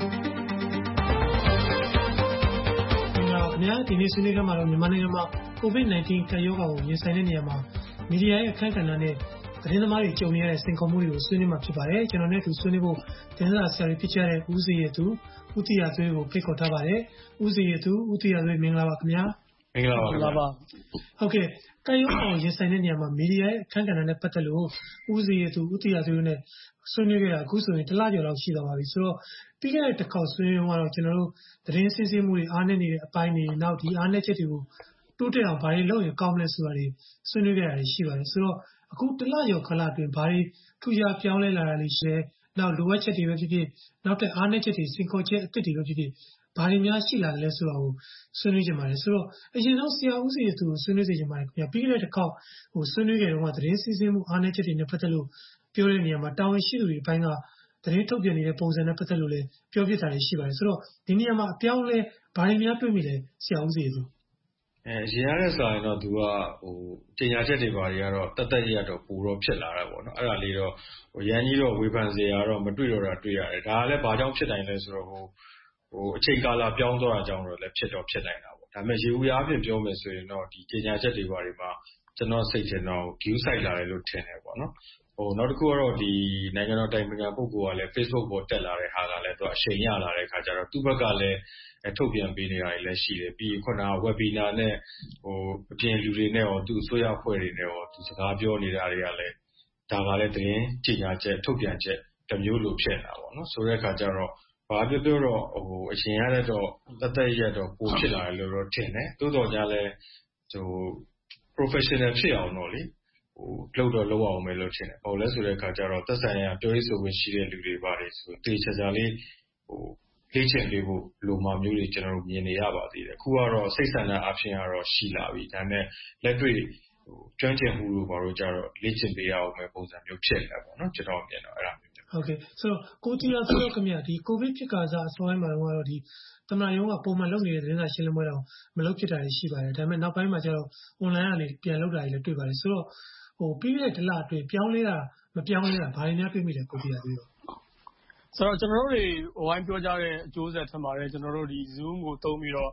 ခင်ဗျာဒီနေ့ဆွေးနွေးခန်းမှာတော့မြန်မာနိုင်ငံမှာကိုဗစ် ၁၉ ကပ်ရောဂါကိုရင်ဆိုင်တဲ့နေရာမှာမီဒီယာရဲ့အခန်းကဏ္ဍနဲ့သတင်းသမားတွေကြုံနေရတဲ့စိန်ခေါ်မှုတွေကိုဆွေးနွေးမှာဖြစ်ပါတယ်ကျွန်တော်နဲ့သူဆွေးနွေးဖို့သတင်းစာဆရာတွေဖြစ်ကြတဲ့ဦးစေရသူဦးတီယာသွေးကိုဖိတ်ခေါ်ထားပါတယ်ဦးစေရသူဦးတီယာသွေးမင်္ဂလာပါခင်ဗျာမင်္ဂလာပါခင်ဗျာဟုတ်ကဲ့ကရောဂါကိုရင်ဆိုင်တဲ့နေရာမှာမီဒီယာရဲ့အခန်းကဏ္ဍနဲ့ပတ်သက်လို့ဦးစီရသူဦးတီယာသူတို့နဲ့ဆွေးနွေးခဲ့တာအခုဆိုရင်တစ်လကျော်လောက်ရှိသွားပါပြီဆိုတော့ပြီးခဲ့တဲ့တစ်ခေါက်ဆွေးနွေးတော့ကျွန်တော်တို့သတင်းစင်းစင်းမှုတွေအားနည်းနေတဲ့အပိုင်းတွေနောက်ဒီအားနည်းချက်တွေကိုတိုးတက်အောင်ဘာတွေလုပ်ရင်ကောင်းမလဲဆိုတာတွေဆွေးနွေးခဲ့တာရှိပါတယ်ဆိုတော့အခုတစ်လကျော်ခလအတွင်းဘာတွေထူးခြားပြောင်းလဲလာတာလေးရှိတယ်နောက်လိုအပ်ချက်တွေပဲဖြစ်ဖြစ်နောက်တဲ့အားနည်းချက်တွေစင်ခေါ်ချက်အသစ်တွေပဲဖြစ်ဖြစ်ဘာတွေများရှိလာလဲဆိုတော့ဆွေးနွေးကြပါတယ်ဆိုတော့အရင်ဆုံးဆရာဦးစီသူဆွေးနွေးစေချင်ပါတယ်ခင်ဗျာပြီးခဲ့တဲ့တစ်ခေါက်ဟိုဆွေးနွေးကြတော့သတင်းစည်းစိမ်မှုအားနည်းချက်တွေနဲ့ပတ်သက်လို့ပြောတဲ့နေရာမှာတာဝန်ရှိသူတွေအပိုင်းကသတင်းထုတ်ပြန်နေတဲ့ပုံစံနဲ့ပတ်သက်လို့လည်းပြောပြတာတွေရှိပါတယ်ဆိုတော့ဒီနေရာမှာအပြောင်းလဲဘာတွေများတွေ့မိလဲဆရာဦးစီသူအဲရင်ရတဲ့ဆိုရင်တော့သူကဟိုပညာချက်တွေဘာတွေကတော့တတ်တတ်ရတော့ပူတော့ဖြစ်လာတာပေါ့နော်အဲ့ဒါလေးတော့ဟိုရန်ကြီးတော့ဝေဖန်စရာတော့မတွေ့တော့တာတွေ့ရတယ်ဒါကလည်းဘာကြောင့်ဖြစ်နိုင်လဲဆိုတော့ဟိုဟိုအချိန်ကာလပြောင်းသွားတာကြောင့်တော့လည်းဖြစ်တော့ဖြစ်နိုင်တာပေါ့ဒါပေမဲ့ရေဦးရားအဖြစ်ပြောမယ်ဆိုရင်တော့ဒီပညာချက်တွေဘာတွေမှာကျွန်တော်စိတ်ချင်တော့ view site လာတယ်လို့ထင်တယ်ပေါ့နော်ဟိုနောက်တစ်ခုကတော့ဒီနိုင်ငံတော်တိုင်ပင်ခံပုဂ္ဂိုလ်ကလည်း Facebook ပေါ်တက်လာတဲ့ဟာကလည်းသူအချိန်ရလာတဲ့ခါကျတော့သူ့ဘက်ကလည်းထုတ်ပြန်ပေးနေတာတွေလည်းရှိတယ်ပြီးခုနက webinar နဲ့ဟိုအပြင်လူတွေနဲ့ရောသူ့အစိုးရအဖွဲ့တွေနဲ့ရောသူစကားပြောနေတာတွေကလည်းဒါကလည်းသတင်းကြေညာချက်ထုတ်ပြန်ချက်တစ်မျိုးလိုဖြစ်နေတာပေါ့နော်ဆိုတဲ့အခါကျတော့ဘာပြောပြောတော့ဟိုအရင်ရတဲ့တော့တသက်ရက်တော့ပိုဖြစ်လာတယ်လို့တော့ထင်တယ်တိုးတော်ကြလည်းဟို professional ဖြစ်အောင်တော့လေဟိုလောက်တော့လောက်အောင်မယ်လို့ထင်တယ်ဟိုလဲဆိုတဲ့အခါကျတော့သက်ဆိုင်ရာပြောရေးဆိုခွင့်ရှိတဲ့လူတွေပါတယ်ဆိုတေချာချာလေးဟိုလေ့ကျင့်ပေးဖို့လိုမှမျိုးတွေကျွန်တော်တို့မြင်နေရပါသေးတယ်အခုကတော့စိတ်ဆန္ဒအဖြစ်ကတော့ရှိလာပြီဒါနဲ့လက်တွေ့ဟိုကျွမ်းကျင်မှုတို့ဘာလို့ကြတော့လေ့ကျင့်ပေးရအောင်ပဲပုံစံမျိုးဖြစ်နေပါတော့ကျွန်တော်မြင်တော့အဲ့ဒါမျိုးဟုတ်ကဲ့ဆိုတော့ကိုတီလာဆိုတော့ခင်ဗျာဒီကိုဗစ်ဖြစ်ကာစားအစောပိုင်းမှာတော့ဒီသမ္မတရုံးကပုံမှန်လုပ်နေတဲ့သတင်းစာရှင်းလင်းပွဲတော့မလုပ်ဖြစ်တာရှိပါတယ်ဒါပေမဲ့နောက်ပိုင်းမှာကျတော့ online ကနေပြန်လုပ်တာတွေလည်းတွေ့ပါတယ်ဆိုတော့ဟိုပြီးခဲ့တဲ့တစ်လအတွင်းပြောင်းလဲတာမပြောင်းလဲတာဘာတွေများတွေ့မိလဲကိုတီလာပြီးတော့ဆိုတော့ကျွန်တော်တို့တွေဝိုင်းပြောကြတဲ့အကျိုးဆက်ထင်ပါတယ်ကျွန်တော်တို့ဒီ Zoom ကိုသုံးပြီးတော့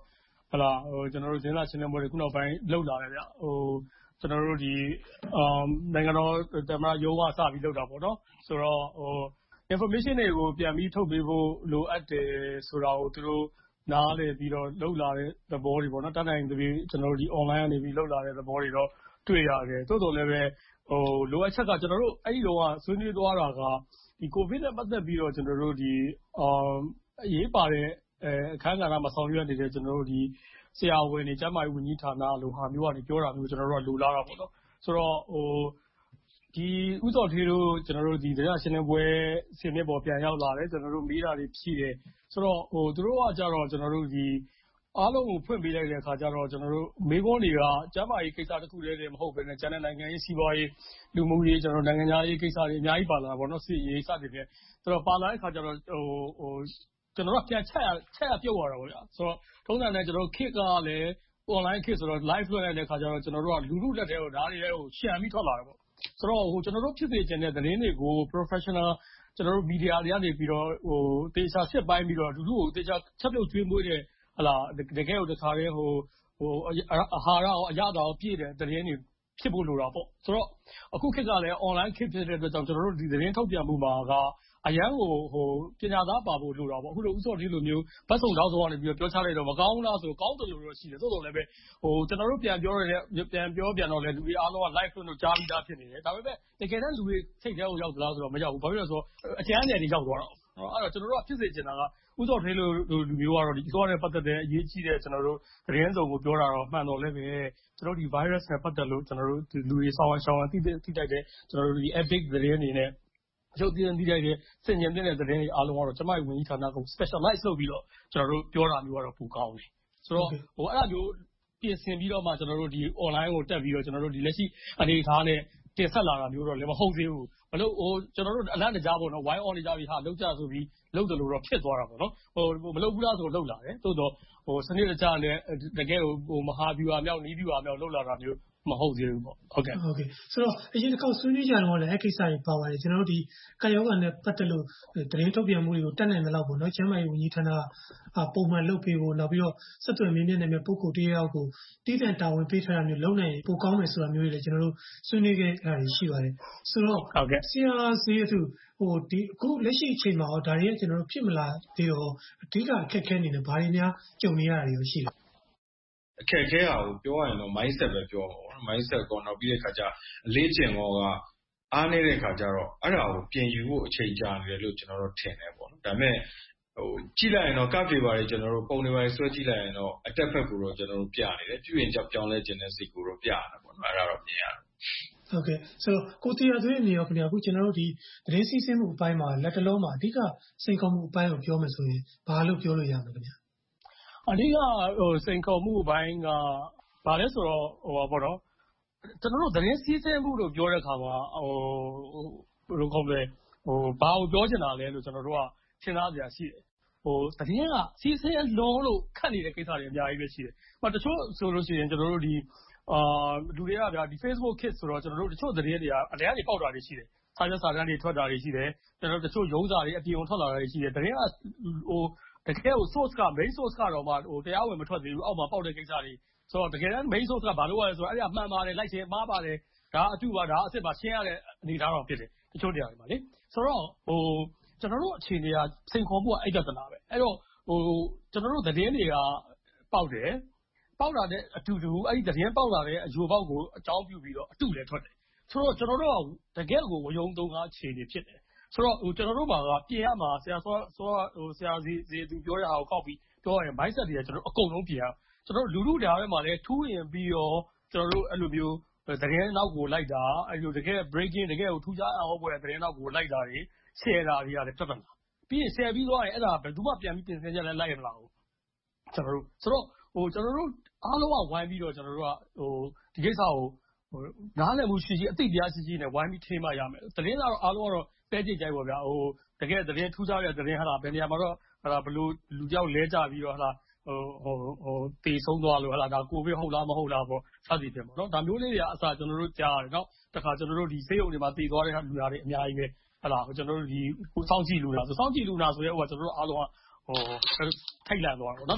ဟုတ်လားဟိုကျွန်တော်တို့သတင်းစာရှင်းလင်းပွဲတွေခုနောက်ပိုင်းလှုပ်လာတယ်ဗျဟိုကျွန်တော်တို့ဒီအမ်နိုင်ငံတော်သမ္မတရုံးကစပြီးလှုပ်တာပေါ့နော်ဆိုတော့ဟို information တွေကိုပြန်ပြီးထုတ်ပေးဖို့လိုအပ်တယ်ဆိုတာကိုသူတို့နားလည်ပြီးတော့လှုပ်လာတဲ့သဘောတွေပေါ့နော်တတ်နိုင်သဖြင့်ကျွန်တော်တို့ဒီ online ကနေပြီးလှုပ်လာတဲ့သဘောတွေတော့တွေ့ရတယ်တိုးတော်လည်းပဲဟိုလိုအပ်ချက်ကကျွန်တော်တို့အဲ့ဒီတော့ဆွေးနွေးသွားတာကဒီ COVID နဲ့ပတ်သက်ပြီးတော့ကျွန်တော်တို့ဒီအမ်အရေးပါတဲ့အဲအခန်းကဏ္ဍမှာဆောင်ရွက်နေတဲ့ကျွန်တော်တို့ဒီဆရာဝန်တွေကျန်းမာရေးဝန်ကြီးဌာနလိုဟာမျိုးကနေပြောတာမျိုးကျွန်တော်တို့ကလိုလားတာပေါ့နော်ဆိုတော့ဟိုဒီဥစော်ထေးတို့ကျွန်တော်တို့ဒီတရားရှင်းလင်းပွဲဆင်မြစ်ပေါ်ပြန်ရောက်လာတယ်ကျွန်တော်တို့မေးတာတွေဖြည့်တယ်ဆိုတော့ဟိုသူတို့ကကြတော့ကျွန်တော်တို့ဒီအားလုံးကိုဖွင့်ပေးလိုက်တဲ့အခါကျတော့ကျွန်တော်တို့မေးခွန်းတွေကကျန်းမာရေးကိစ္စတစ်ခုတည်းတည်းမဟုတ်ဘဲနဲ့ကျန်တဲ့နိုင်ငံရေးစီးပွားရေးလူမှုရေးကျွန်တော်နိုင်ငံသားရေးကိစ္စတွေအများကြီးပါလာတာပေါ့နော်စစ်ရေးစသည်ဖြင့်ဆိုတော့ပါလာတဲ့အခါကျတော့ဟိုဟိုကျွန်တော်တို့ပြန်ချက်ရချက်ရပြုတ်သွားတာပေါ့ဗျာဆိုတော့ထုံးစံနဲ့ကျွန်တော်တို့ခေတ်ကလည်း online ခေတ်ဆိုတော့ live လွှင့်လိုက်တဲ့အခါကျတော့ကျွန်တော်တို့ကလူလူလက်ထဲကိုဓာတ်တွေဟိုရှံပြီးထွက်လာတယ်ပေါ့ဆိုတော့ဟိုကျွန်တော်တို့ဖြစ်စေချင်တဲ့သတင်းတွေကို professional ကျွန်တော်တို့ media တွေကနေပြီးတော့ဟိုတေချာစစ်ပိုင်းပြီးတော့လူလူကိုတေချာချက်ပြုတ်ကျွေးမွေးတဲ့ဟလာတကယ်ကိုတခါတည်းဟိုဟိုအာဟာရရောအရသာရောပြည့်တဲ့သတင်းတွေဖြစ်ဖို့လိုတာပေါ့ဆိုတော့အခုခေတ်ကလည်း online ခေတ်ဖြစ်တဲ့အတွက်ကြောင့်ကျွန်တော်တို့ဒီသတင်းထုတ်ပြန်မှုမှာကအရန်ကိုဟိုပညာသားပါဖို့လိုတာပေါ့အခုလိုဥစော်ဒီလိုမျိုးဘတ်စုံတောင်းဆိုကနေပြီးတော့ပြောချလိုက်တော့မကောင်းလားဆိုကောင်းတယ်လို့တော့ရှိတယ်သို့တော်လည်းပဲဟိုကျွန်တော်တို့ပြန်ပြောရတဲ့ပြန်ပြောပြန်တော့လေလူတွေအားလုံးက live လို့ကြားပြီးသားဖြစ်နေတယ်ဒါပေမဲ့တကယ်တမ်းလူတွေစိတ်ထဲကိုရောက်သလားဆိုတော့မရောက်ဘူးဘာဖြစ်လဲဆိုတော့အကျန်းနယ်တွေရောက်သွားတော့အဲ့တော့ကျွန်တော်တို့ကဖြစ်စေချင်တာကဥစော်ထေးလိုလူမျိုးကတော့ဒီအစောနဲ့ပတ်သက်တဲ့အရေးကြီးတဲ့ကျွန်တော်တို့သတင်းစုံကိုပြောတာတော့မှန်တော့လည်းပဲကျွန်တော်ဒီ virus နဲ့ပတ်သက်လို့ကျွန်တော်တို့လူတွေဆောင်းရှောင်းတိတိတိတိုက်တဲ့ကျွန်တော်တို့ဒီ epic သတင်းတွေနဲ့ရုပ်သင်းတိတိုက်တဲ့စင်ញံတဲ့သတင်းတွေအားလုံးကတော့ကျမရဲ့ဝန်ကြီးဌာနက specialize လုပ်ပြီးတော့ကျွန်တော်တို့ပြောတာမျိုးကတော့ပိုကောင်းတယ်ဆိုတော့ဟိုအဲ့ဒါမျိုးပြင်ဆင်ပြီးတော့မှကျွန်တော်တို့ဒီ online ကိုတက်ပြီးတော့ကျွန်တော်တို့ဒီလက်ရှိအနေအထားနဲ့တင်ဆက်လာတာမျိုးတော့လည်းမဟုတ်သေးဘူးမလို့ဟိုကျွန်တော်တို့အလန့်တကြားပေါ့နော် wine on နေကြပြီဟာလောက်ကြဆိုပြီးလောက်တယ်လို့တော့ဖြစ်သွားတာပေါ့နော်ဟိုမလောက်ဘူးလားဆိုတော့လောက်လာတယ်တိုးတော့ဟိုစနစ်တကျနဲ့တကယ်ဟိုမဟာဗျူဟာမြောက်နီးဗျူဟာမြောက်လောက်လာတာမျိုးမဟုတ်သေးဘူးပေါ့ဟုတ်ကဲ့ဟုတ်ကဲ့ဆိုတော့အရင်တစ်ခေါက်ဆွေးနွေးကြတော့လည်းအဲ့ကိစ္စတွေပါပါတယ်ကျွန်တော်တို့ဒီကာယောဂနဲ့ပတ်သက်လို့သတင်းထုတ်ပြန်မှုတွေကိုတက်နိုင်တဲ့လောက်ပေါ့နော်ကျန်းမာရေးဝန်ကြီးဌာနကပုံမှန်လုပ်ပေးဖို့နောက်ပြီးတော့ဆက်သွယ်မြင်းမြင့်တဲ့ပုဂ္ဂိုလ်တယောက်ကိုတည်တံ့တာဝန်ပေးထားတာမျိုးလုပ်နိုင်ပိုကောင်းမယ်ဆိုတာမျိုးတွေလည်းကျွန်တော်တို့ဆွေးနွေးခဲ့တာရှိပါတယ်ဆိုတော့ဟုတ်ကဲ့ဆရာစီးသူဟိုဒီအခုလက်ရှိအချိန်မှာတော့ဒါတွေကကျွန်တော်တို့ဖြစ်မလာသေးတော့အဓိကအခက်အခဲနေတယ်ဘာတွေများကြုံနေရတာတွေရှိလဲအခက်အခဲဟာကိုပြောရရင်တော့ mindset ပဲပြောမှာပေါ့နော် mindset ကောနောက်ပြီးတဲ့ခါကျအလေးကျင့်ကောကအားနေတဲ့ခါကျတော့အဲ့ဒါကိုပြင်ယူဖို့အချိန်ကြာနေတယ်လို့ကျွန်တော်တို့ထင်တယ်ပေါ့နော်ဒါပေမဲ့ဟိုကြည့်လိုက်ရင်တော့ကပ်တွေပါလေကျွန်တော်တို့ပုံတွေပါဆွဲကြည့်လိုက်ရင်တော့အတက်ဖက်ကိုတော့ကျွန်တော်တို့ပြနေတယ်ပြုရင်ကြောက်ပြောင်းလဲခြင်းတဲ့စိတ်ကိုတော့ပြရတယ်ပေါ့နော်အဲ့ဒါတော့မြင်ရတယ်ဟုတ်ကဲ့ဆိုတော့ကိုတီယာသွေးအနေရောခင်ဗျာအခုကျွန်တော်တို့ဒီသတင်းစီးဆင်းမှုအပိုင်းမှာလက်တလုံးမှာအဓိကစိန်ခေါ်မှုအပိုင်းကိုပြောမယ်ဆိုရင်ဘာလို့ပြောလို့ရမလဲခင်ဗျာအဓိကဟိုစိန်ခေါ်မှုအပိုင်းကဘာလဲဆိုတော့ဟိုပါပေါ့နော်ကျွန်တော်တို့သတင်းစီးဆင်းမှုလို့ပြောတဲ့အခါမှာဟိုဘယ်လိုခေါ်လဲဟိုဘာကိုပြောချင်တာလဲလို့ကျွန်တော်တို့ကရှင်းသားစရာရှိတယ်ဟိုသတင်းကစီးဆင်းလုံးလို့ခတ်နေတဲ့ကိစ္စတွေအများကြီးပဲရှိတယ်။ဟိုတချို့ဆိုလို့ရှိရင်ကျွန်တော်တို့ဒီအာလူတွေကဗျာဒီ Facebook Kids ဆိုတော့ကျွန်တော်တို့တချို့သတင်းတွေကအလဲကနေပေါက်တာတွေရှိတယ်။စာရွက်စာတမ်းတွေထွက်တာတွေရှိတယ်။ကျွန်တော်တို့တချို့ရုံးစာတွေအပြင်ထွက်လာတာတွေရှိတယ်။သတင်းကဟိုတကယ်ကို source က main source ကတော့မှဟိုတရားဝင်မထွက်သေးဘူးအောက်မှာပေါက်တဲ့ကိစ္စတွေဆိုတော့တကယ်တမ်း main source ကဘာလို့လဲဆိုတော့အဲ့ဒါမှန်ပါတယ်လိုက်ချင်မှားပါတယ်ဒါအတူပါဒါအစ်စ်ပါရှင်းရတဲ့အနေအထားတော့ဖြစ်တယ်တချို့တရားတွေမှာလေဆိုတော့ဟိုကျွန်တော်တို့အခြေအနေကစိန်ခေါ်မှုကအဲ့ပြဿနာပဲအဲ့တော့ဟိုကျွန်တော်တို့သတင်းတွေကပေါက်တယ်ပေါက်လာတဲ့အတူတူအဲ့ဒီသတင်းပေါက်လာတဲ့အယူပေါက်ကိုအကြောင်းပြုပြီးတော့အတူလည်းထွက်တယ်ဆိုတော့ကျွန်တော်တို့ကတကယ်ကိုဝယုံသုံးကားအခြေအနေဖြစ်တယ်ဆိုတော့ဟိုကျွန်တော်တို့မှာကပြင်ရမှာဆရာစောစောဟိုဆရာစီစီသူပြောတဲ့ဟာကိုကောက်ပြီးပြောရင် mindset တွေကကျွန်တော်အကုန်လုံးပြင်ရကျွန်တော်လူလူဓာတ်ထဲမှာလည်းထူးရင်ပြီးတော့ကျွန်တော်တို့အဲ့လိုမျိုးသတင်းနောက်ကိုလိုက်တာအဲ့လိုတကယ် breaking တကယ်ကိုထူးခြားအောင်ပွဲသတင်းနောက်ကိုလိုက်တာတွေ share တာတွေကလည်းတက်တက်လာပြီးရင် share ပြီးသွားရင်အဲ့ဒါဘယ်သူမှပြန်ပြီးပြင်ဆင်ချက်လည်းလိုက်ရမလားဘူးကျွန်တော်တို့ဆိုတော့ဟိုကျွန်တော်တို့အားလုံးကဝိုင်းပြီးတော့ကျွန်တော်တို့ကဟိုဒီကိစ္စကိုဟိုနားလည်မှုရှိရှိအသိတရားရှိရှိနဲ့ဝိုင်းပြီးထိမှရမယ်သတင်းကတော့အားလုံးကတော့ပဲကြည့်ကြိုက်ပါဗျာဟိုတကယ်သတင်းထူးခြားတဲ့သတင်းဟာလားဘယ်နေရာမှာတော့ဟာဘလူလူကြောက်လဲကြပြီးတော့ဟာလားဟိုဟိုဟိုတေဆုံးသွားလို့ဟာလားဒါကိုဗစ်ဟုတ်လားမဟုတ်လားပေါ့စသည်ဖြင့်ပေါ့နော်ဒါမျိုးလေးတွေကအစကျွန်တော်တို့ကြားရတယ်နော်တခါကျွန်တော်တို့ဒီဆေးရုံတွေမှာတည်သွားတဲ့လူတွေအများကြီးပဲဟာလားကျွန်တော်တို့ဒီစောင့်ကြည့်လူနာဆိုစောင့်ကြည့်လူနာဆိုရဲဟိုကကျွန်တော်တို့အားလုံးကဟိုထိတ်လန့်သွားတယ်ပေါ့နောက်တစ်ခါ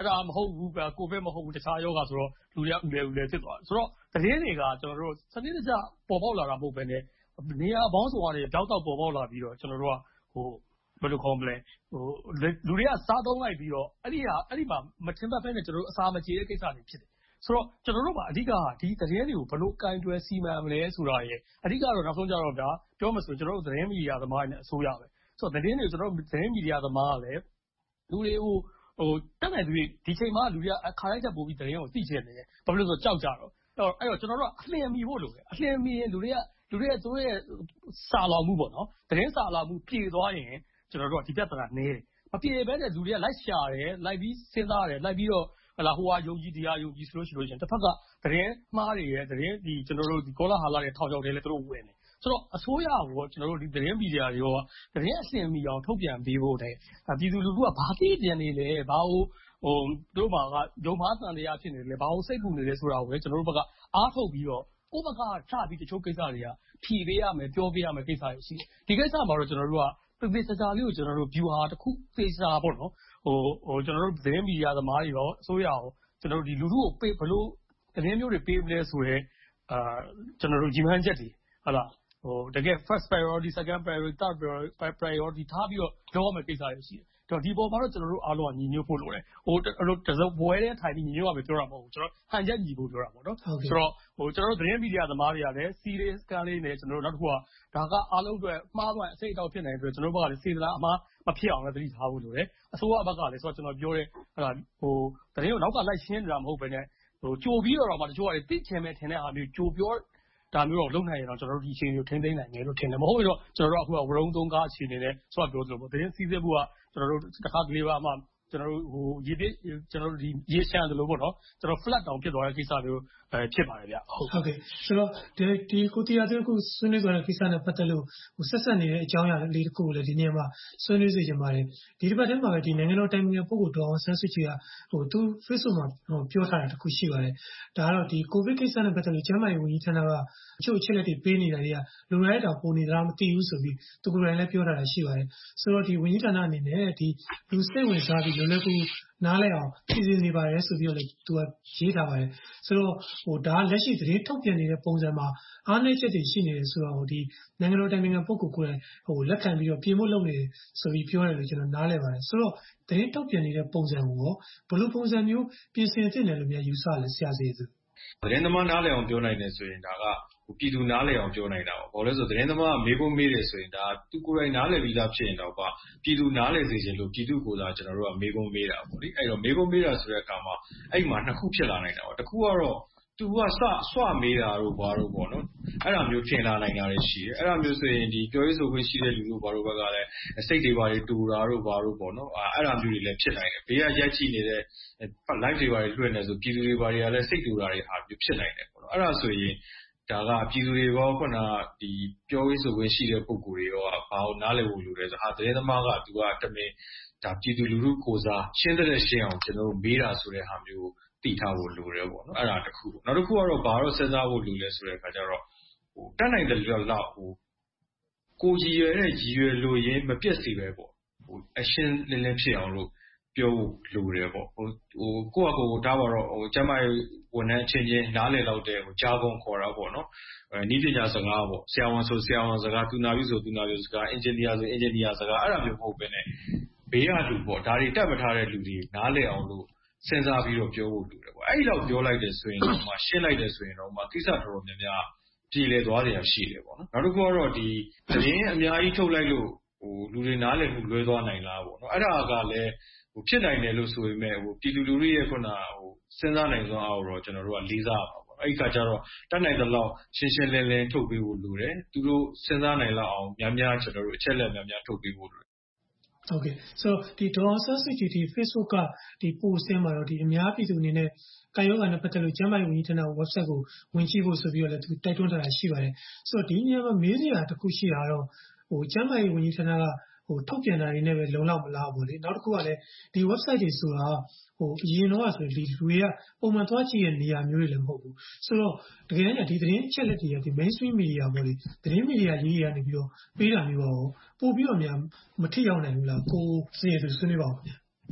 အဲ့ဒါမဟုတ်ဘူးကိုဗစ်မဟုတ်ဘူးတခြားယောဂဆိုတော့လူတွေကဥလဲဥလဲဖြစ်သွားတယ်ဆိုတော့သတင်းတွေကကျွန်တော်တို့စနစ်တကျပေါ်ပေါက်လာတာမဟုတ်ဘဲနဲ့နေရာပေါင်းစုံကနေကြောက်တော့ပေါ်ပေါက်လာပြီးတော့ကျွန်တော်တို့ကဟိုဘယ်လိုခေါ်မလဲဟိုလူတွေကစားသုံးလိုက်ပြီးတော့အဲ့ဒီဟာအဲ့ဒီမှာမထင်မှတ်ဘဲနဲ့ကျွန်တော်တို့အစာမကြေတဲ့ကိစ္စတွေဖြစ်တယ်ဆိုတော့ကျွန်တော်တို့ကအဓိကဒီသတင်းတွေကိုဘယ်လိုကင်တွယ်စီမံမလဲဆိုတာရဲ့အဓိကတော့နောက်ဆုံးကြတော့ဗျာပြောမှဆိုကျွန်တော်တို့သတင်းမီဒီယာသမားတွေနဲ့အစိုးရပဲဆိုတော့သတင်းတွေကျွန်တော်တို့သတင်းမီဒီယာသမားကလည်းလူတွေကိုဟိုတက်နိုင်သူတွေဒီချိန်မှာလူတွေကအခါတိုင်းချက်ပို့ပြီးသတင်းကိုသိချင်နေတယ်ဘာဖြစ်လို့ဆိုတော့ကြောက်ကြတော့အဲ့တော့ကျွန်တော်တို့ကအလျင်မီဖို့လိုတယ်အလျင်မီရင်လူတွေကလူတွေရဲ့သူတို့ရဲ့စာလောင်မှုပေါ့နော်သတင်းစာလောင်မှုပြေသွားရင်ကျွန်တော်တို့ကဒီပြဿနာနည်းတယ်မပြေဘဲနဲ့လူတွေကလိုက်ရှာတယ်လိုက်ပြီးစဉ်းစားတယ်လိုက်ပြီးတော့ဟလာဟိုဟာယုံကြည်တရားယုံကြည်ဆိုလို့ရှိလို့ရှင်တစ်ဖက်ကသတင်းမှားတွေရဲ့သတင်းဒီကျွန်တော်တို့ဒီကောလာဟာလာတွေထောင်ချောက်တယ်လည်းသူတို့ဝင်တယ်ဆိုတော့အစိုးရကိုကျွန်တော်တို့ဒီသတင်းမီဒီယာတွေရောသတင်းအရှင်မီအောင်ထုတ်ပြန်ပေးဖို့တဲ့ပြည်သူလူထုကဘာသိပြန်နေလဲဘာလို့ဟိုတို့မှာကယုံမှားတန်တရားဖြစ်နေလဲဘာလို့စိတ်ပူနေလဲဆိုတာကိုလည်းကျွန်တော်တို့ဘက်ကအားထုတ်ပြီးတော့ကိုယ့်ဘက်ကချပြီးတချို့ကိစ္စတွေကဖြေပေးရမယ်ပြောပေးရမယ်ကိစ္စတွေရှိတယ်ဒီကိစ္စမှာတော့ကျွန်တော်တို့ကသေသေချာချာလေးကိုကျွန်တော်တို့ view ဟာတစ်ခုသေချာပေါ့နော်ဟိုဟိုကျွန်တော်တို့သတင်းမီဒီယာသမားတွေရောအစိုးရရောကျွန်တော်တို့ဒီလူထုကိုပေးဘလို့သတင်းမျိုးတွေပေးမလဲဆိုရဲအာကျွန်တော်တို့ညီမန်းချက်တွေဟုတ်လားဟိုတကယ် first priority second priority third priority ထားပြီးတော့လုပ်ရမယ့်ကိစ္စတွေရှိတယ်တော့ဒီပေါ်မှာတော့ကျွန်တော်တို့အားလုံးကညီညွတ်ဖို့လိုတယ်ဟိုတစုံဘွဲတဲ့ထိုင်ပြီးညီညွတ်ရမယ်ပြောတာမဟုတ်ဘူးကျွန်တော်ဟန်ချက်ညီဖို့ပြောတာပေါ့နော်ဆိုတော့ဟိုကျွန်တော်တို့သတင်းမီဒီယာသမားတွေကလည်း serious ကလေးနဲ့ကျွန်တော်တို့နောက်တစ်ခုကဒါကအားလုံးအတွက်မှားသွားအစိတ်အတောက်ဖြစ်နိုင်တဲ့အတွက်ကျွန်တော်တို့ဘက်ကလည်းစေတနာအမှားမဖြစ်အောင်လည်းသတိထားဖို့လိုတယ်အစိုးရဘက်ကလည်းဆိုတော့ကျွန်တော်ပြောတဲ့ဟလာဟိုသတင်းကိုနောက်ကလိုက်ရှင်းနေတာမဟုတ်ဘဲနဲ့ဟိုကြိုပြီးတော့မှတချို့ကလည်းသိချင်မဲ့ထင်တဲ့အားမျိုးကြိုပြောဒါမျိုးတော့လုံနိုင်ရင်တော့ကျွန်တော်တို့ဒီအချိန်ကိုထိန်းသိမ်းနိုင်တယ်လို့ထင်တယ်မဟုတ်ဘူးတော့ကျွန်တော်တို့အခုကဝရုံသုံးကားအခြေအနေနဲ့ဆိုတော့ပြောသလိုပေါ့သတင်းစီးဆင်းမှုကကျွန်တော်တို့တစ်ခါတလေပါမှကျွန်တော်တို့ဟိုရေပြည့်ကျွန်တော်တို့ဒီရေချမ်းတယ်လို့ပေါ့နော်ကျွန်တော် flat တောင်ဖြစ်သွားတဲ့ကိစ္စမျိုးအဲဖြစ်ပါတယ်ဗျဟုတ်ဟုတ်ကဲ့ဆိုတော့ဒီဒီကိုတီယာတို့အခုဆွေးနွေးသွားတဲ့ကိစ္စနဲ့ပတ်သက်လို့ဟိုဆက်ဆက်နေတဲ့အကြောင်းအရာလေးတစ်ခုကိုလည်းဒီနေရာမှာဆွေးနွေးစေချင်ပါတယ်ဒီတစ်ပတ်ထဲမှာပဲဒီနိုင်ငံတော်တိုင်ပင်ခံပုဂ္ဂိုလ်ဒေါ်အောင်ဆန်းစုကြည်ကဟိုသူ Facebook မှာဟိုပြောထားတာတစ်ခုရှိပါတယ်ဒါကတော့ဒီကိုဗစ်ကိစ္စနဲ့ပတ်သက်လို့ကျန်းမာရေးဝန်ကြီးဌာနကအချို့အချက်လက်တွေပေးနေတာတွေကလူရိုက်တာပုံနေသလားမသိဘူးဆိုပြီးသူကိုယ်တိုင်လည်းပြောထားတာရှိပါတယ်ဆိုတော့ဒီဝန်ကြီးဌာနအနေနဲ့ဒီလူစိတ်ဝင်စားပြီးလွယ်လွယ်ကူနားလည်အောင်ပြည်စင်နေပါတယ်ဆိုပြီးတော့လည်းသူကရေးထားပါတယ်ဆိုတော့ဟိုဒါလက်ရှိသတင်းထုတ်ပြန်နေတဲ့ပုံစံမှာအားနည်းချက်တွေရှိနေတယ်ဆိုတော့ဒီနိုင်ငံတော်တိုင်ပင်ခံပုဂ္ဂိုလ်ကိုယ်ဟိုလက်ခံပြီးတော့ပြင်ဖို့လုပ်နေတယ်ဆိုပြီးပြောတယ်လို့ကျွန်တော်နားလည်ပါတယ်ဆိုတော့သတင်းထုတ်ပြန်နေတဲ့ပုံစံကိုရောဘယ်လိုပုံစံမျိုးပြင်ဆင်သင့်တယ်လို့များယူဆလဲဆရာစီသူသတင်းသမားနားလည်အောင်ပြောနိုင်တယ်ဆိုရင်ဒါကပြည်သူနားလည်အောင်ပြောနိုင်တာပေါ့ဘာလို့လဲဆိုသတင်းသမားကမေးဖို့မေးတယ်ဆိုရင်ဒါသူကိုယ်တိုင်နားလည်ပြီးသားဖြစ်ရင်တော့ပါပြည်သူနားလည်စေချင်လို့ပြည်သူကိုယ်စားကျွန်တော်တို့ကမေးဖို့မေးတာပေါ့လေအဲ့တော့မေးဖို့မေးတာဆိုတဲ့အခါမှာအဲ့မှာနှစ်ခုဖြစ်လာနိုင်တာပေါ့တစ်ခုကတော့သူကစဆွမေးတာတို့ဘာတို့ပေါ့နော်အဲ့လိုမျိုးဖြစ်လာနိုင်တာရှိတယ်အဲ့လိုမျိုးဆိုရင်ဒီပြောရေးဆိုခွင့်ရှိတဲ့လူတို့ဘာတို့ဘက်ကလည်းစိတ်တွေဘာတွေတူတာတို့ဘာတို့ပေါ့နော်အဲ့လိုမျိုးတွေလည်းဖြစ်နိုင်တယ်ဘေးကရက်ကြည့်နေတဲ့ live တွေဘာတွေလွှင့်နေဆိုပြည်သူတွေဘာတွေကလည်းစိတ်တူတာတွေဟာဖြစ်နိုင်တယ်ပေါ့နော်အဲ့ဒါဆိုရင်ဒါကပြည်သူတွေရောခုနဒီပြောရေးဆိုခွင့်ရှိတဲ့ပုံကိုယ်တွေရောဘာလို့နားလည်ဖို့လိုလဲဆိုဟာသတင်းသမားကသူကတမင်ဒါပြည်သူလူထုကိုစားရှင်းတဲ့ရှင်းအောင်ကျွန်တော်တို့မေးတာဆိုတဲ့ဟာမျိုးတည်ထားဖို့လိုတယ်ပေါ့နော်အဲ့ဒါတစ်ခုနောက်တစ်ခုကတော့ဘာလို့စဉ်းစားဖို့လိုလဲဆိုတဲ့အခါကျတော့ဟိုတက်နိုင်တဲ့လောက်ဟိုကိုကြီးရွယ်တဲ့ကြီးရွယ်လို့ရင်းမပြတ်စီပဲပေါ့ဟိုအရှင်းလင်းလင်းဖြစ်အောင်လို့ပြောဖို့လိုတယ်ပေါ့ဟိုဟိုကိုယ့်အကိုဒါပါတော့ဟိုကျမရဲ့ဝန်ထမ်းချင်းချင်းနားလည်တော့တဲ့ဟိုကြားကုန်ခေါ်တာပေါ့နော်အဲနည်းပညာစကားပေါ့ဆရာဝန်ဆိုဆရာဝန်စကားသူနာပြုဆိုသူနာပြုစကားအင်ဂျင်နီယာဆိုအင်ဂျင်နီယာစကားအဲ့လိုမျိုးမဟုတ်ဘဲနဲ့ဘေးကလူပေါ့ဒါတွေတက်မထားတဲ့လူတွေနားလည်အောင်လို့စဉ်းစားပြီးတော့ပြောဖို့လိုတယ်ပေါ့အဲ့ဒီလောက်ပြောလိုက်တယ်ဆိုရင်တော့မှရှင်းလိုက်တယ်ဆိုရင်တော့မှကိစ္စတော်တော်များများပြည်လည်သွားတယ်ရှိတယ်ပေါ့နော်နောက်တစ်ခုကတော့ဒီသတင်းအများကြီးထုတ်လိုက်လို့ဟိုလူတွေနားလည်မှုလွဲသွားနိုင်လားပေါ့နော်အဲ့ဒါကလည်းဟိုဖြစ်နိုင်တယ်လို့ဆိုပေမဲ့ဟိုပြည်သူလူထုရဲ့ခုနဟိုစဉ်းစားနိုင်စွမ်းအားတော့ကျွန်တော်တို့ကလေးစားပါပေါ့အဲ့ဒီခါကျတော့တတ်နိုင်တဲ့လောက်ရှင်းရှင်းလင်းလင်းထုတ်ပေးဖို့လိုတယ်သူတို့စဉ်းစားနိုင်လောက်အောင်များများကျွန်တော်တို့အချက်လက်များများထုတ်ပေးဖို့လိုတယ်ဟုတ်ကဲ့ဆိုဒီဒေါ်ဆန်းစုကြည်ဒီ Facebook ကဒီ post ထဲမှာတော့ဒီအများပြည်သူအနေနဲ့ကာယောဂါနဲ့ပတ်သက်လို့ကျန်းမာရေးဝန်ကြီးဌာန website ကိုဝင်ကြည့်ဖို့ဆိုပြီးတော့လည်းသူတိုက်တွန်းထားတာရှိပါတယ်ဆိုတော့ဒီနေရာမှာမေးစရာတစ်ခုရှိတာတော့ဟိုကျန်းမာရေးဝန်ကြီးဌာနကဟိုထုတ်ပြန်တာတွေနဲ့ပဲလုံလောက်မလားပေါ့လေနောက်တစ်ခုကလည်းဒီ website တွေဆိုတာဟိုအရင်တော့ဆိုဒီလူတွေကပုံမှန်သွားကြည့်တဲ့နေရာမျိုးတွေလည်းမဟုတ်ဘူးဆိုတော့တကယ်တမ်းဒီသတင်းချက်လက်တွေကဒီ mainstream media ပေါ့လေသတင်းမီဒီယာကြီးတွေကနေပြီးတော့ပေးတာမျိုးပေါ့ပို့ပြီးတော့များမထိရောက်နိုင်ဘူးလားကိုစီရသူဆွေးနွေးပါဦးခင်ဗျ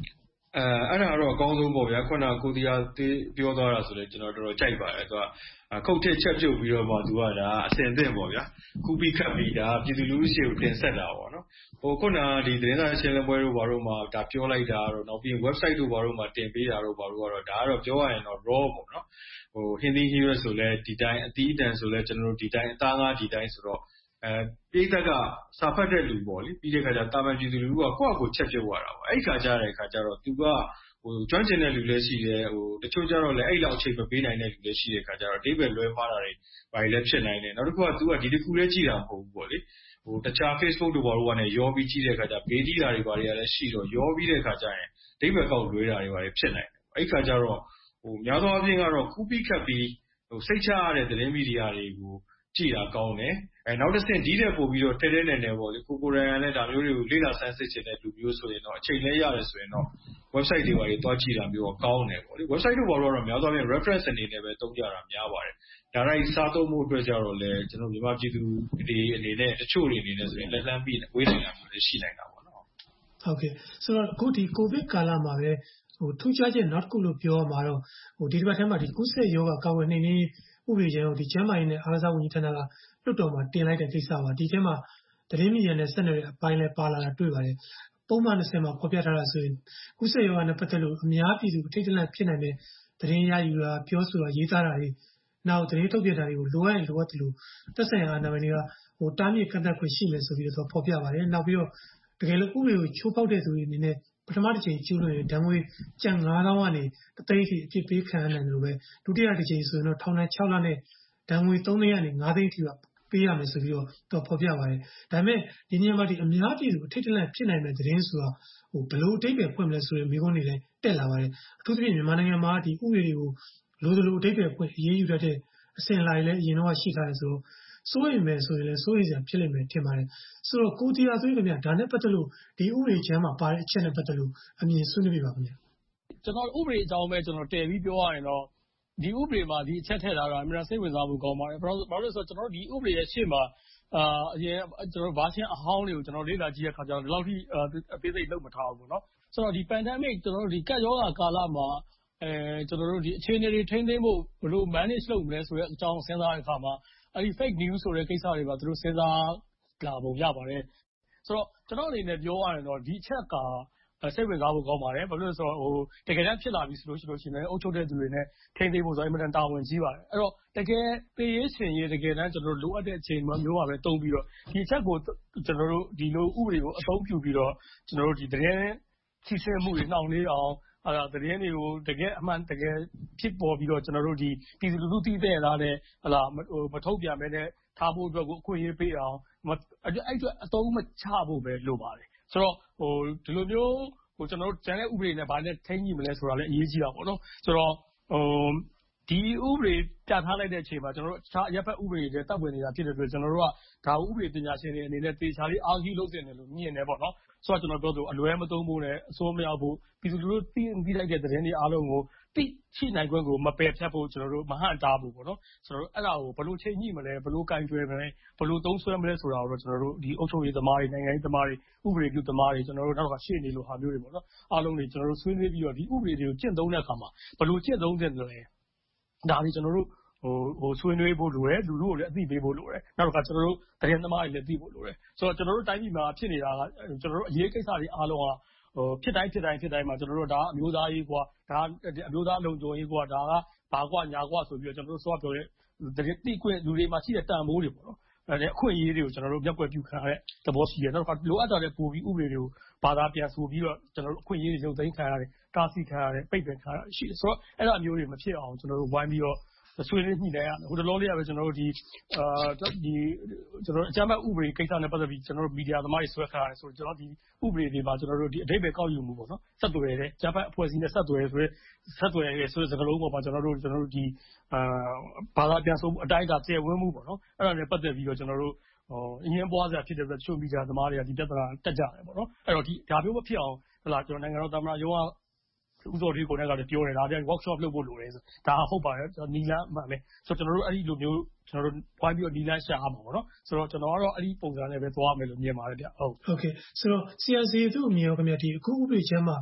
အဲအဲ့ဒါတော့အကောင်းဆုံးပေါ့ဗျာခုနကိုတရားသေးပြောသွားတာဆိုလေကျွန်တော်တော်တော်ကြိုက်ပါတယ်သူကခုတ်ထစ်ချက်ပြုတ်ပြီးတော့မှသူကဒါအစင်သင့်ပေါ့ဗျာကူပီခတ်ပြီးဒါပြည်သူလူထုရှေ့ကိုတင်ဆက်တာပေါ့နော်ဟိုခုနဒီသတင်းစာရှင်းလင်းပွဲတို့ဘာလို့မှဒါပြောလိုက်တာတော့နောက်ပြီး website တို့ဘာလို့မှတင်ပေးတာတော့ဘာလို့ကတော့ဒါကတော့ပြောရရင်တော့ raw ပေါ့နော်ဟို Hindi hero ဆိုလဲဒီတိုင်းအတီးအတန်ဆိုလဲကျွန်တော်တို့ဒီတိုင်းအသားငါးဒီတိုင်းဆိုတော့အဲပြည်သက်ကစာဖတ်တဲ့လူပေါ့လေပြီးတဲ့ခါကျတာမန်ပြည်သူလူထုကကိုယ့်အကိုချက်ပြုတ်ရတာပေါ့အဲ့ခါကျတဲ့ခါကျတော့သူကဟိုကျွမ်းကျင်တဲ့လူလည်းရှိတယ်ဟိုတချို့ကျတော့လည်းအဲ့လောက်အချိန်မပေးနိုင်တဲ့လူလည်းရှိတဲ့ခါကျတော့အတိပ္ပယ်လွဲမှားတာတွေဘာတွေလည်းဖြစ်နိုင်တယ်နောက်တစ်ခုက तू ကဒီတစ်ခုလည်းကြည့်တာမဟုတ်ဘူးပေါ့လေဟိုတခြား Facebook တို့ဘာလို့ကနေရောပြီးကြည့်တဲ့ခါကျဘေးကြည့်တာတွေဘာတွေကလည်းရှိတော့ရောပြီးတဲ့ခါကျရင်အတိပ္ပယ်ကောက်လွဲတာတွေဘာတွေဖြစ်နိုင်တယ်အဲ့ခါကျတော့ဟိုများသောအားဖြင့်ကတော့ကူးပြီးခတ်ပြီးဟိုစိတ်ချရတဲ့သတင်းမီဒီယာတွေကိုကြည့်တာကောင်းတယ်အဲနောက်တစ်ဆင့်ဒီတဲ့ပို့ပြီးတော့ထဲထဲနယ်နယ်ပေါ့လေကိုကိုရိုင်းလည်းဒါမျိုးတွေကိုလေ့လာဆန်းစစ်ချင်တဲ့လူမျိုးဆိုရင်တော့အချိန်လဲရတယ်ဆိုရင်တော့ website တွေပါတွေတွားကြည့်တာမျိုးတော့ကောင်းတယ်ပေါ့လေ website တို့ဘာလို့တော့များသောအားဖြင့် reference အနေနဲ့ပဲသုံးကြတာများပါတယ်ဒါတိုင်းစားသုံးမှုအတွက်ကြတော့လေကျွန်တော်မြန်မာပြည်သူတွေအနေနဲ့တချို့တွေအနေနဲ့ဆိုရင်လက်လန်းပြီးဝေးနေတာမျိုးလည်းရှိနိုင်တာပေါ့နော်ဟုတ်ကဲ့ဆိုတော့အခုဒီကိုဗစ်ကာလမှာပဲဟိုထူးခြားချက်နောက်တစ်ခုလို့ပြောမှာတော့ဟိုဒီတစ်ပတ်ထဲမှာဒီကုသရောဂါကာဝယ်နှိမ်နင်းဥပဒေချင်းဒီကျန်းမာရေးနဲ့အားကစားဝန်ကြီးဌာနကလွှတ်တော်မှာတင်လိုက်တဲ့ကိစ္စပါဒီထဲမှာသတင်းမီဒီယာနဲ့ဆက်နွယ်တဲ့အပိုင်းလဲပါလာတာတွေ့ပါတယ်ပုံမှန်၂၀မှာဖော်ပြထားတာဆိုရင်ကုသရောဂါနဲ့ပတ်သက်လို့အများပြည်သူအထိတ်တလန့်ဖြစ်နိုင်တဲ့သတင်းရယူတာပြောဆိုတာရေးသားတာတွေနောက်သတင်းထုတ်ပြန်တာတွေကိုလိုအပ်ရင်လိုအပ်တယ်လို့သက်ဆိုင်ရာအာဏာပိုင်တွေကဟိုတားမြစ်ကန့်သတ်ခွင့်ရှိမယ်ဆိုပြီးတော့ဖော်ပြပါတယ်နောက်ပြီးတော့တကယ်လို့ဥပဒေကိုချိုးဖောက်တဲ့သူတွေအနေနဲ့ပထမတစ်ချိန်ကျူးလွန်ရင်ဒဏ်ငွေကျပ်ငါးသောင်းကနေတစ်သိန်းထိအပြစ်ပေးခံရနိုင်တယ်လို့ပဲဒုတိယတစ်ချိန်ဆိုရင်တော့ထောင်ဒဏ်၆လနဲ့ဒဏ်ငွေသုံးသိန်းကနေငါးသိန်းထိပေးရမယ်ဆိုပြီးတော့တော့ဖော်ပြပါတယ်ဒါပေမဲ့ဒီညမှာဒီအများပြည်သူအထိတ်တလန့်ဖြစ်နိုင်တဲ့သတင်းဆိုတာဟိုဘလို့အတိတ်ပဲဖွင့်မလဲဆိုရင်မိကုန်းနေလည်းတက်လာပါတယ်အထူးသဖြင့်မြန်မာနိုင်ငံမှာဒီဥပဒေတွေကိုလိုသလိုအတိတ်ပဲဖွင့်အရေးယူတတ်တဲ့အစဉ်လာလည်းအရင်တော့ရှိထားတယ်ဆိုတော့စိုးရိမ်မယ်ဆိုရင်လည်းစိုးရိမ်စရာဖြစ်လိမ့်မယ်ထင်ပါတယ်ဆိုတော့ကိုတီယာသွေးခင်ဗျဒါနဲ့ပတ်သက်လို့ဒီဥပဒေချမ်းမှာပါတဲ့အချက်နဲ့ပတ်သက်လို့အမြင်ဆွေးနွေးပြပါခင်ဗျကျွန်တော်ဥပဒေအကြောင်းပဲကျွန်တော်တည်ပြီးပြောရရင်တော့ဒီဥပဒေမှာဒီအချက်ထည့်ထားတာအများစိတ်ဝင်စားဖို့ကောင်းပါတယ်ဘာလို့ဘာလို့ဆိုတော့ကျွန်တော်ဒီဥပဒေရဲ့ရှေ့မှာအာအရင်ကျွန်တော် version အဟောင်းတွေကိုကျွန်တော်လေ့လာကြည့်ရခါကျတော့ဒီလောက်ထိအသေးစိတ်လုပ်မထားဘူးเนาะဆိုတော့ဒီ pandemic ကျွန်တော်တို့ဒီကပ်ရောဂါကာလမှာအဲကျွန်တော်တို့ဒီအခြေအနေတွေထိန်းသိမ်းဖို့ဘယ်လို manage လုပ်မလဲဆိုတဲ့အကြောင်းစဉ်းစားတဲ့အခါမှာအဲဒီ fake news ဆိုတဲ့ကိစ္စတွေပါသူတို့စဉ်းစားလာပုံရပါတယ်ဆိုတော့ကျွန်တော်အနေနဲ့ပြောရရင်တော့ဒီအချက်ကစိတ်ဝင်စားဖို့ကောင်းပါတယ်ဘာလို့လဲဆိုတော့ဟိုတကယ်တမ်းဖြစ်လာပြီဆိုလို့ရှိလို့ရှိရင်အုပ်ချုပ်တဲ့သူတွေနဲ့ထိန်းသိမ်းဖို့ဆိုရင်အမှန်တန်တာဝန်ကြီးပါတယ်အဲ့တော့တကယ်ပေးရေးရှင်ရေးတကယ်တမ်းကျွန်တော်တို့လိုအပ်တဲ့အချိန်မျိုးပါပဲတုံးပြီးတော့ဒီအချက်ကိုကျွန်တော်တို့ဒီလိုဥပဒေကိုအသုံးပြုပြီးတော့ကျွန်တော်တို့ဒီသတင်းချီးဆင်းမှုတွေနှောင့်နှေးအောင်အဲ့ဒါသတင်းတွေကိုတကယ်အမှန်တကယ်ဖြစ်ပေါ်ပြီးတော့ကျွန်တော်တို့ဒီပြည်သူလူထုသိတဲ့လားနဲ့ဟလာမထုတ်ပြန်မဲနဲ့ထားဖို့အတွက်ကိုအခွင့်အရေးပေးအောင်အဲ့အတွက်အသုံးမချဖို့ပဲလိုပါတယ်ဆိုတော့ဟိုဒီလိုမျိုးဟိုကျွန်တော်တို့ကျန်တဲ့ဥပဒေနဲ့ဗာနဲ့ထိန်းညှိမလဲဆိုတာလည်းအရေးကြီးတာပေါ့နော်ဆိုတော့ဟိုဒီဥပဒေပြထားလိုက်တဲ့အချိန်မှာကျွန်တော်တို့အခြားရပ်ဖက်ဥပဒေတွေတပ်ဝင်နေတာဖြစ်တဲ့အတွက်ကျွန်တော်တို့ကဒါဥပဒေပညာရှင်တွေအနေနဲ့တေချာလေးအားကြီးလုပ်တင်တယ်လို့မြင်တယ်ပေါ့နော်ဆိုတော့ကျွန်တော်ပြောသူအလွဲမသုံးဖို့နဲ့အစိုးမရောက်ဖို့ပြည်သူလူထုသိသိလိုက်တဲ့သတင်းတွေအားလုံးကိုသိရှိနိုင်ခွင့်ကိုမပယ်ဖြတ်ဖို့ကျွန်တော်တို့မဟန့်တားဖို့ပေါ့နော်ဆိုတော့အဲ့ဒါကိုဘယ်လိုချိန်ညှိမလဲဘယ်လိုကင်တွယ်မလဲဘယ်လိုသုံးဆွဲမလဲဆိုတာကိုတော့ကျွန်တော်တို့ဒီအုပ်ချုပ်ရေးသမားတွေနိုင်ငံရေးသမားတွေဥပဒေပြုသမားတွေကျွန်တော်တို့နောက်ကရှေ့နေလို့ဟာမျိုးတွေပေါ့နော်အားလုံးတွေကျွန်တော်တို့ဆွေးနွေးပြီးတော့ဒီဥပဒေတွေကိုကျင့်သုံးတဲ့အခါမှာဘယ်လိုကျင့်သုံးတဲ့လဲဒါတွေကျွန်တော်တို့ဟိုဟိုဆွေးနွေးဖို့လိုတယ်လူတို့ကိုလည်းအသိပေးဖို့လိုတယ်နောက်တစ်ခါကျွန်တော်တို့သတင်းသမားတွေလည်းသိဖို့လိုတယ်ဆိုတော့ကျွန်တော်တို့တိုင်းပြည်မှာဖြစ်နေတာကကျွန်တော်တို့အရေးကိစ္စတွေအားလုံးကဟိုဖြစ်တိုင်းဖြစ်တိုင်းဖြစ်တိုင်းမှာကျွန်တော်တို့ဒါအမျိုးသားရေးကွာဒါအမျိုးသားလုံခြုံရေးကွာဒါကဘာကွာညာကွာဆိုပြီးတော့ကျွန်တော်တို့စောပြောတဲ့တိကွလူတွေမှာရှိတဲ့တန်မိုးတွေပေါ့နော်အဲ့အခွင့်အရေးတွေကိုကျွန်တော်တို့မျက်ကွယ်ပြုခံရတဲ့သဘောရှိတယ်နောက်တစ်ခါလိုအပ်တာတဲ့ပို့ပြီးဥပဒေတွေကိုဘာသာပြန်ဆိုပြီးတော့ကျွန်တော်တို့အခွင့်အရေးတွေရုပ်သိမ်းခံရတယ်တားဆီးခံရတယ်ပိတ်ပင်ခံရရှိတယ်ဆိုတော့အဲ့လိုမျိုးတွေမဖြစ်အောင်ကျွန်တော်တို့ဝိုင်းပြီးတော့ဆွေးနွေးညှိနှိုင်းရတယ်ဟိုတလောလေးကပဲကျွန်တော်တို့ဒီအာဒီကျွန်တော်အကြမ်းဖက်ဥပဒေကိစ္စနဲ့ပတ်သက်ပြီးကျွန်တော်တို့မီဒီယာသမားတွေဆွဲခါရတယ်ဆိုတော့ကျွန်တော်ဒီဥပဒေတွေမှာကျွန်တော်တို့ဒီအဓိပ္ပာယ်ကောက်ယူမှုပေါ့နော်ဆက်သွယ်တဲ့ဂျပန်အဖွဲ့အစည်းနဲ့ဆက်သွယ်ဆိုရဲဆက်သွယ်ရဲဆိုတဲ့စကားလုံးပေါ်မှာကျွန်တော်တို့ကျွန်တော်တို့ဒီအာဘာသာပြန်ဆိုမှုအတိုင်းအတာကျယ်ဝန်းမှုပေါ့နော်အဲ့ဒါနဲ့ပတ်သက်ပြီးတော့ကျွန်တော်တို့ဟိုအရင်ပွားစရာဖြစ်တဲ့အတွက်တချို့မီဒီယာသမားတွေကဒီပြဿနာတက်ကြတယ်ပေါ့နော်အဲ့တော့ဒီဒါမျိုးမဖြစ်အောင်ဟလာကျွန်တော်နိုင်ငံတော်သမ္မတရုံးကဥစော်ဒီကိုလည်းကလည်းပြောတယ်ဒါပြန် workshop လုပ်ဖို့လိုတယ်ဆိုဒါဟုတ်ပါတယ်နီလန်းမှန်ပဲဆိုတော့ကျွန်တော်တို့အဲ့ဒီလိုမျိုးကျွန်တော်တို့ဝိုင်းပြီးတော့နီလန်းရှာအောင်ပေါ့နော်ဆိုတော့ကျွန်တော်ကတော့အဲ့ဒီပုံစံနဲ့ပဲသွားမယ်လို့မြင်ပါတယ်ဗျဟုတ်ဟုတ်ကဲ့ဆိုတော့ C R C သူ့အမြင်ရောခင်ဗျဒီအခုဥပဒေချမ်းမှာ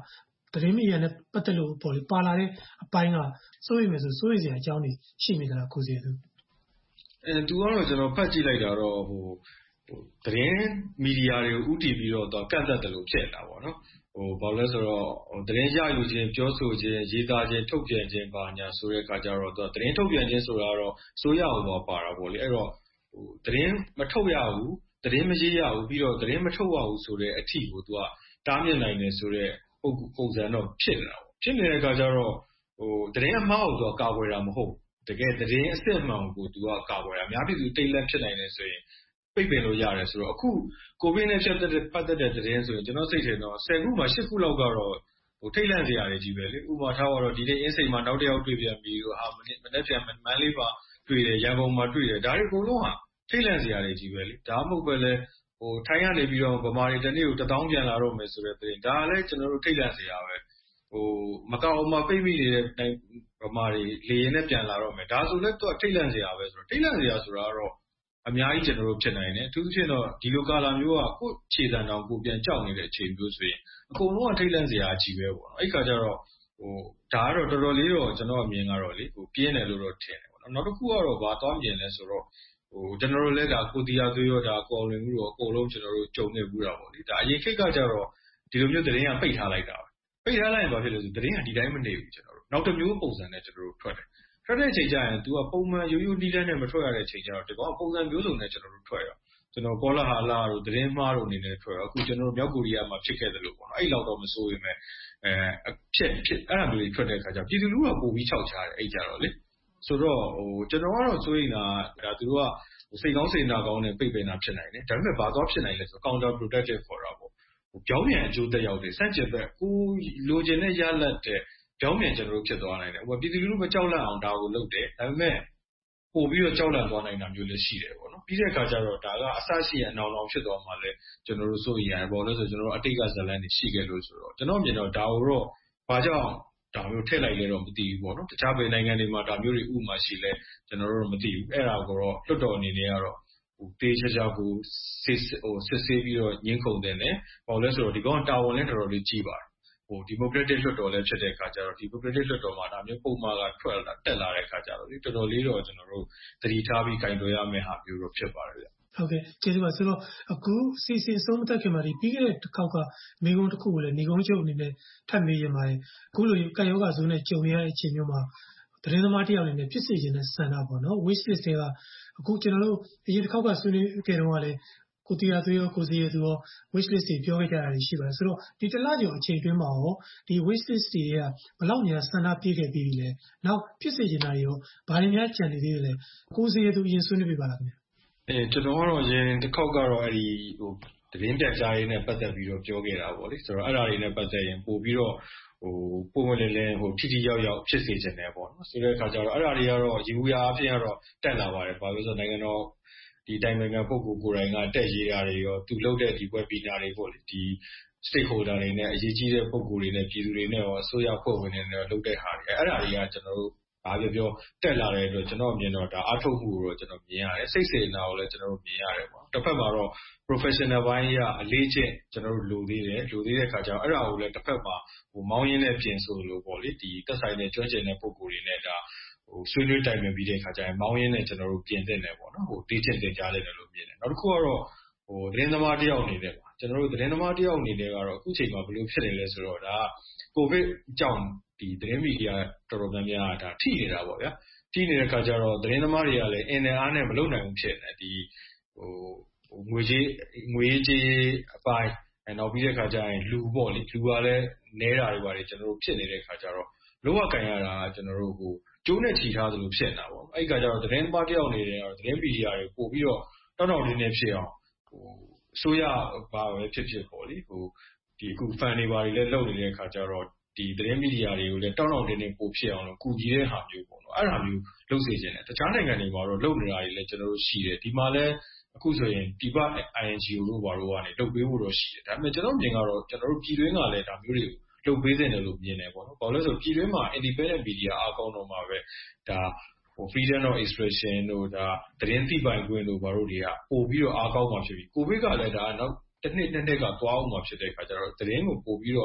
သတင်းမီဒီယာနဲ့ပတ်သက်လို့ပေါ့လေပါလာတဲ့အပိုင်းကစိုးရိမ်မယ်ဆိုစိုးရိမ်စရာအကြောင်းတွေရှိနေကြတာကိုစီသူအဲသူကတော့ကျွန်တော်ဖတ်ကြည့်လိုက်တာတော့ဟိုဟိုသတင်းမီဒီယာတွေကိုဥတည်ပြီးတော့ကန့်သက်တယ်လို့ဖြစ်လာပါတော့ဟိုဘာလို့လဲဆိုတော့သတင်းရယူခြင်းပြောဆိုခြင်းရေးသားခြင်းထုတ်ပြန်ခြင်းပါညာဆိုတဲ့အခါကျတော့သူသတင်းထုတ်ပြန်ခြင်းဆိုတာတော့ဆိုရအောင်တော့ပါတာပေါ့လေအဲ့တော့ဟိုသတင်းမထုတ်ရဘူးသတင်းမရေးရဘူးပြီးတော့သတင်းမထုတ်ရဘူးဆိုတဲ့အထီကိုသူကတားမြစ်နိုင်တယ်ဆိုတဲ့ပုံပုံစံတော့ဖြစ်နေတာပေါ့ဖြစ်နေတဲ့အခါကျတော့ဟိုသတင်းအမှားကိုသူကကာကွယ်တာမဟုတ်တကယ်သတင်းအစ်စ်မှန်ကိုသူကကာကွယ်တာအများပြည်သူတိတ်လက်ဖြစ်နိုင်တယ်ဆိုရင်ပိတ်ပင်လို့ရတယ်ဆိုတော့အခုကိုဗစ်နဲ့ပတ်သက်တဲ့ပတ်သက်တဲ့သတင်းဆိုရင်ကျွန်တော်စိတ်ထင်တော့ဆယ်ခုမှာရှစ်ခုလောက်ကတော့ဟိုထိတ်လန့်စရာတွေကြီးပဲလေဥပမာထားတော့ဒီနေ့အင်းစိန်မှာနောက်တစ်ယောက်တွေ့ပြန်ပြီးတော့ဟာမနေ့မနေ့ပြန်မန်းလေးမှာတွေ့တယ်ရန်ကုန်မှာတွေ့တယ်ဒါတွေအကုန်လုံးဟာထိတ်လန့်စရာတွေကြီးပဲလေဒါမှမဟုတ်ပဲလေဟိုထိုင်းကနေပြီးတော့ဗမာတွေတနေ့ကိုတစ်တောင်းပြန်လာတော့မယ်ဆိုတဲ့သတင်းဒါလည်းကျွန်တော်တို့ထိတ်လန့်စရာပဲဟိုမကောက်အောင်မပိတ်မိနေတဲ့ဗမာတွေလေရင်နဲ့ပြန်လာတော့မယ်ဒါဆိုလည်းသူကထိတ်လန့်စရာပဲဆိုတော့ထိတ်လန့်စရာဆိုတာကတော့အများကြီးကျွန်တော်တို့ဖြစ်နိုင်တယ်အထူးသဖြင့်တော့ဒီလိုကာလာမျိုးကကိုယ်ခြေတံတောင်ကိုပြန်ကြောက်နေတဲ့အချိန်မျိုးဆိုရင်အကုန်လုံးကထိတ်လန့်စရာကြီးပဲပေါ့နော်အဲ့ခါကျတော့ဟိုဒါကတော့တော်တော်လေးတော့ကျွန်တော်အမြင်ကတော့လေဟိုပြင်းတယ်လို့တော့ထင်တယ်ပေါ့နော်နောက်တစ်ခုကတော့ဘာသွားမြင်လဲဆိုတော့ဟိုကျွန်တော်တို့လည်းဒါကိုတရားသွေးရောဒါကော်လွင်မှုရောအကုန်လုံးကျွန်တော်တို့ကြုံနေဘူးတာပေါ့လေဒါအရင်ခေတ်ကကြတော့ဒီလိုမျိုးသတင်းကပိတ်ထားလိုက်တာပဲပိတ်ထားလိုက်ရင်ဘာဖြစ်လဲဆိုသတင်းကဒီတိုင်းမနေဘူးကျွန်တော်တို့နောက်တစ်မျိုးပုံစံနဲ့ကျွန်တော်တို့ထွက်တယ်ထွက်တဲ့အချိန်ကျရင် तू ကပုံမှန်ရိုးရိုးနီးတန်းနဲ့မထွက်ရတဲ့အချိန်ကျတော့ဒီကောင်ပုံစံမျိုးစုံနဲ့ကျွန်တော်တို့ထွက်ရကျွန်တော်ကောလာဟာလာတို့သတင်းမှားတို့အနေနဲ့ထွက်ရအခုကျွန်တော်တို့မြောက်ကိုရီးယားမှာဖြစ်ခဲ့တယ်လို့ပေါ့နော်အဲ့လောက်တော့မစိုးရင်ပဲအဲဖြစ်ဖြစ်အဲ့လိုမျိုးတွေထွက်တဲ့အခါကျပြည်သူလူထုကပိုပြီးခြောက်ချတယ်အဲ့ကြတော့လေဆိုတော့ဟိုကျွန်တော်ကတော့စိုးရင်တာဒါသူတို့ကစိတ်ကောင်းစေနာကောင်းနဲ့ပိတ်ပင်တာဖြစ်နိုင်တယ်ဒါပေမဲ့ဘာသွားဖြစ်နိုင်လဲဆို counter productive ခေါ်တာပေါ့ဟိုပြောင်းပြန်အကျိုးသက်ရောက်တယ်စန့်ကျင်ဘက်ကိုလိုချင်တဲ့ရလဒ်တဲ့ပြောင်းပြန်ကျွန်တော်တို့ဖြစ်သွားနိုင်တယ်ဟိုပြည်သူလူထုမကြောက်လန့်အောင်ဒါကိုလုပ်တယ်ဒါပေမဲ့ပို့ပြီးတော့ကြောက်လန့်သွားနိုင်တာမျိုးလည်းရှိတယ်ပေါ့နော်ပြီးတဲ့အခါကျတော့ဒါကအဆရှိရအနောင်နောင်ဖြစ်သွားမှလည်းကျွန်တော်တို့စိုးရိမ်ရတယ်ပေါ့လို့ဆိုကျွန်တော်တို့အတိတ်ကဇလန်းတွေရှိခဲ့လို့ဆိုတော့ကျွန်တော်မြင်တော့ဒါကိုတော့ဘာကြောင့်ဒါမျိုးထည့်လိုက်လဲတော့မသိဘူးပေါ့နော်တခြားပြည်နိုင်ငံတွေမှာဒါမျိုးတွေဥပမာရှိလဲကျွန်တော်တို့မသိဘူးအဲ့ဒါကိုတော့လွတ်တော်အနေနဲ့ကတော့ဟိုတေးချာချာကိုစစ်ဟိုစစ်ဆေးပြီးတော့ညှင်းခုန်တယ်နဲ့ဘာလို့လဲဆိုတော့ဒီကောင်တာဝန်လည်းတော်တော်လေးကြီးပါတယ်ဟိုဒီမိုကရက်တစ်လွှတ်တော်လည်းဖြစ်တဲ့အခါကျတော့ဒီမိုကရက်တစ်လွှတ်တော်မှာဒါမျိုးပုံမှန်ကထွက်လာတက်လာတဲ့အခါကျတော့လေတော်တော်လေးတော့ကျွန်တော်တို့သတိထားပြီးခြင်တွေ့ရမယ့်ဟာမျိုးတော့ဖြစ်ပါတယ်ဗျဟုတ်ကဲ့ကျေးဇူးပါဆိုတော့အခုစီစီဆုံးမတက်ခင်မှာဒီပြီးခဲ့တဲ့တစ်ခေါက်ကမိကုန်းတစ်ခုကိုလည်းနေကုန်းချုပ်အနေနဲ့ထပ်မေးရပါတယ်အခုလိုကာယောဂါဇုံးနဲ့ကြုံရတဲ့အချိန်မျိုးမှာသတင်းသမားတယောက်အနေနဲ့ဖြစ်စေခြင်းနဲ့ဆန္ဒပေါ့နော် wish list တွေကအခုကျွန်တော်တို့အရင်တစ်ခေါက်ကဆွေးနွေးခဲ့တော့ကလည်းကိုတရားသွေးရောကိုစီရသူရော wish list တွေပြောခဲ့ကြတာရှိပါတယ်ဆိုတော့ဒီတစ်လကျော်အချိန်တွင်းမှာရောဒီ wish list တွေကဘယ်လောက်များဆန္ဒပြည့်ခဲ့ပြီးပြီလဲနောက်ဖြစ်စေချင်တာတွေရောဘာတွေများကြံနေသေးတယ်လဲကိုစီရသူအရင်ဆွေးနွေးပြပါလားခင်ဗျအဲကျွန်တော်ကတော့အရင်တစ်ခေါက်ကတော့အဲ့ဒီဟိုသတင်းပြကြားရေးနဲ့ပတ်သက်ပြီးတော့ပြောခဲ့တာပေါ့လေဆိုတော့အဲ့ဒါတွေနဲ့ပတ်သက်ရင်ပို့ပြီးတော့ဟိုပုံမလင်းလင်းဟိုထိထိရောက်ရောက်ဖြစ်စေချင်တယ်ပေါ့နော်ဆိုတဲ့အခါကျတော့အဲ့ဒါတွေကတော့ရေဘူးရအဖြစ်ကတော့တက်လာပါတယ်ဘာလို့ဆိုတော့နိုင်ငံတော်ဒီတိုင်ပင်ခံပုဂ္ဂိုလ်ကိုယ်တိုင်ကတက်ရေးတာတွေရောသူလုပ်တဲ့ဒီ webinar တွေပေါ့လေဒီ stakeholder တွေနဲ့အရေးကြီးတဲ့ပုဂ္ဂိုလ်တွေနဲ့ပြည်သူတွေနဲ့ရောအစိုးရဖွဲ့ဝင်တွေနဲ့လုပ်တဲ့ဟာတွေအဲ့ဒါတွေကကျွန်တော်တို့ဘာပြောပြောတက်လာတဲ့အတွက်ကျွန်တော်မြင်တော့ဒါအားထုတ်မှုကိုတော့ကျွန်တော်မြင်ရတယ်စိတ်စေနာကိုလည်းကျွန်တော်တို့မြင်ရတယ်ပေါ့တစ်ဖက်မှာတော့ professional ဘိုင်းကအလေးချင်းကျွန်တော်တို့လိုသေးတယ်လိုသေးတဲ့ခါကျတော့အဲ့ဒါကိုလည်းတစ်ဖက်မှာဟိုမောင်းရင်းနဲ့ပြင်ဆိုလို့ပေါ့လေဒီသက်ဆိုင်တဲ့ကျွမ်းကျင်တဲ့ပုဂ္ဂိုလ်တွေနဲ့ဒါဟိုဆွေးနွေးတိုင်ပင်ပြီးတဲ့ခါကျရင်မောင်းရင်းနဲ့ကျွန်တော်တို့ပြင်သင့်တယ်ပေါ့နော်ဟိုတေးချင်တင်ကြားလိုက်တယ်လို့မြင်တယ်နောက်တစ်ခုကတော့ဟိုသတင်းသမားတယောက်အနေနဲ့ပါကျွန်တော်တို့သတင်းသမားတယောက်အနေနဲ့ကတော့အခုချိန်မှာဘယ်လိုဖြစ်နေလဲဆိုတော့ဒါကိုဗစ်ကြောင့်ဒီသတင်းမီဒီယာတော်တော်များများဒါထိနေတာပေါ့ဗျာထိနေတဲ့ခါကျတော့သတင်းသမားတွေကလည်းအင်နဲ့အားနဲ့မလုပ်နိုင်ဘူးဖြစ်နေဒီဟိုငွေကြီးငွေကြီးအပိုင်းအဲနောက်ပြီးတဲ့ခါကျရင်လူပေါ့လေလူကလည်းနဲတာတွေပါတယ်ကျွန်တော်တို့ဖြစ်နေတဲ့ခါကျတော့လောကကန်ရတာကျွန်တော်တို့ဟိုကျိုးနဲ့ချီထားသလိုဖြစ်နေတာပေါ့အဲ့ခါကျတော့သတင်းသမားတယောက်အနေနဲ့သတင်းမီဒီယာတွေပို့ပြီးတော့တောက်တောက်တင်းတင်းဖြစ်အောင်ဟိုအစိုးရဘာပဲဖြစ်ဖြစ်ပေါ့လေဟိုဒီအခု fan တွေဘာတွေလည်းလုပ်နေတဲ့ခါကျတော့ဒီသတင်းမီဒီယာတွေကိုလည်းတောက်တောက်တင်းတင်းပို့ဖြစ်အောင်လို့ကူညီတဲ့ဟာမျိုးပေါ့နော်အဲ့ဒါမျိုးလုပ်စေချင်တယ်တခြားနိုင်ငံတွေမှာတော့လုပ်နေတာတွေလည်းကျွန်တော်တို့ရှိတယ်ဒီမှာလည်းအခုဆိုရင်ပြပ I N G O တို့ဘာလို့ကနေလုပ်ပေးဖို့တော့ရှိတယ်ဒါပေမဲ့ကျွန်တော်မြင်ကတော့ကျွန်တော်တို့ပြည်တွင်းကလည်းဒါမျိုးတွေကိုလုပ်ပေးနေတယ်လို့မြင်တယ်ပေါ့နော်ဘာလို့လဲဆိုတော့ပြည်တွင်းမှာ independent media အားကောင်းတော့မှာပဲဒါဟို freedom of expression တို့ဒါသတင်းသိပိုင်ခွင့်တို့ဘာလို့တွေကပို့ပြီးတော့အားကောင်းမှာဖြစ်ပြီးကိုဗစ်ကလည်းဒါနောက်တစ်နှစ်နှစ်နှစ်ကသွားအောင်မှာဖြစ်တဲ့အခါကျတော့သတင်းကိုပို့ပြီးတော့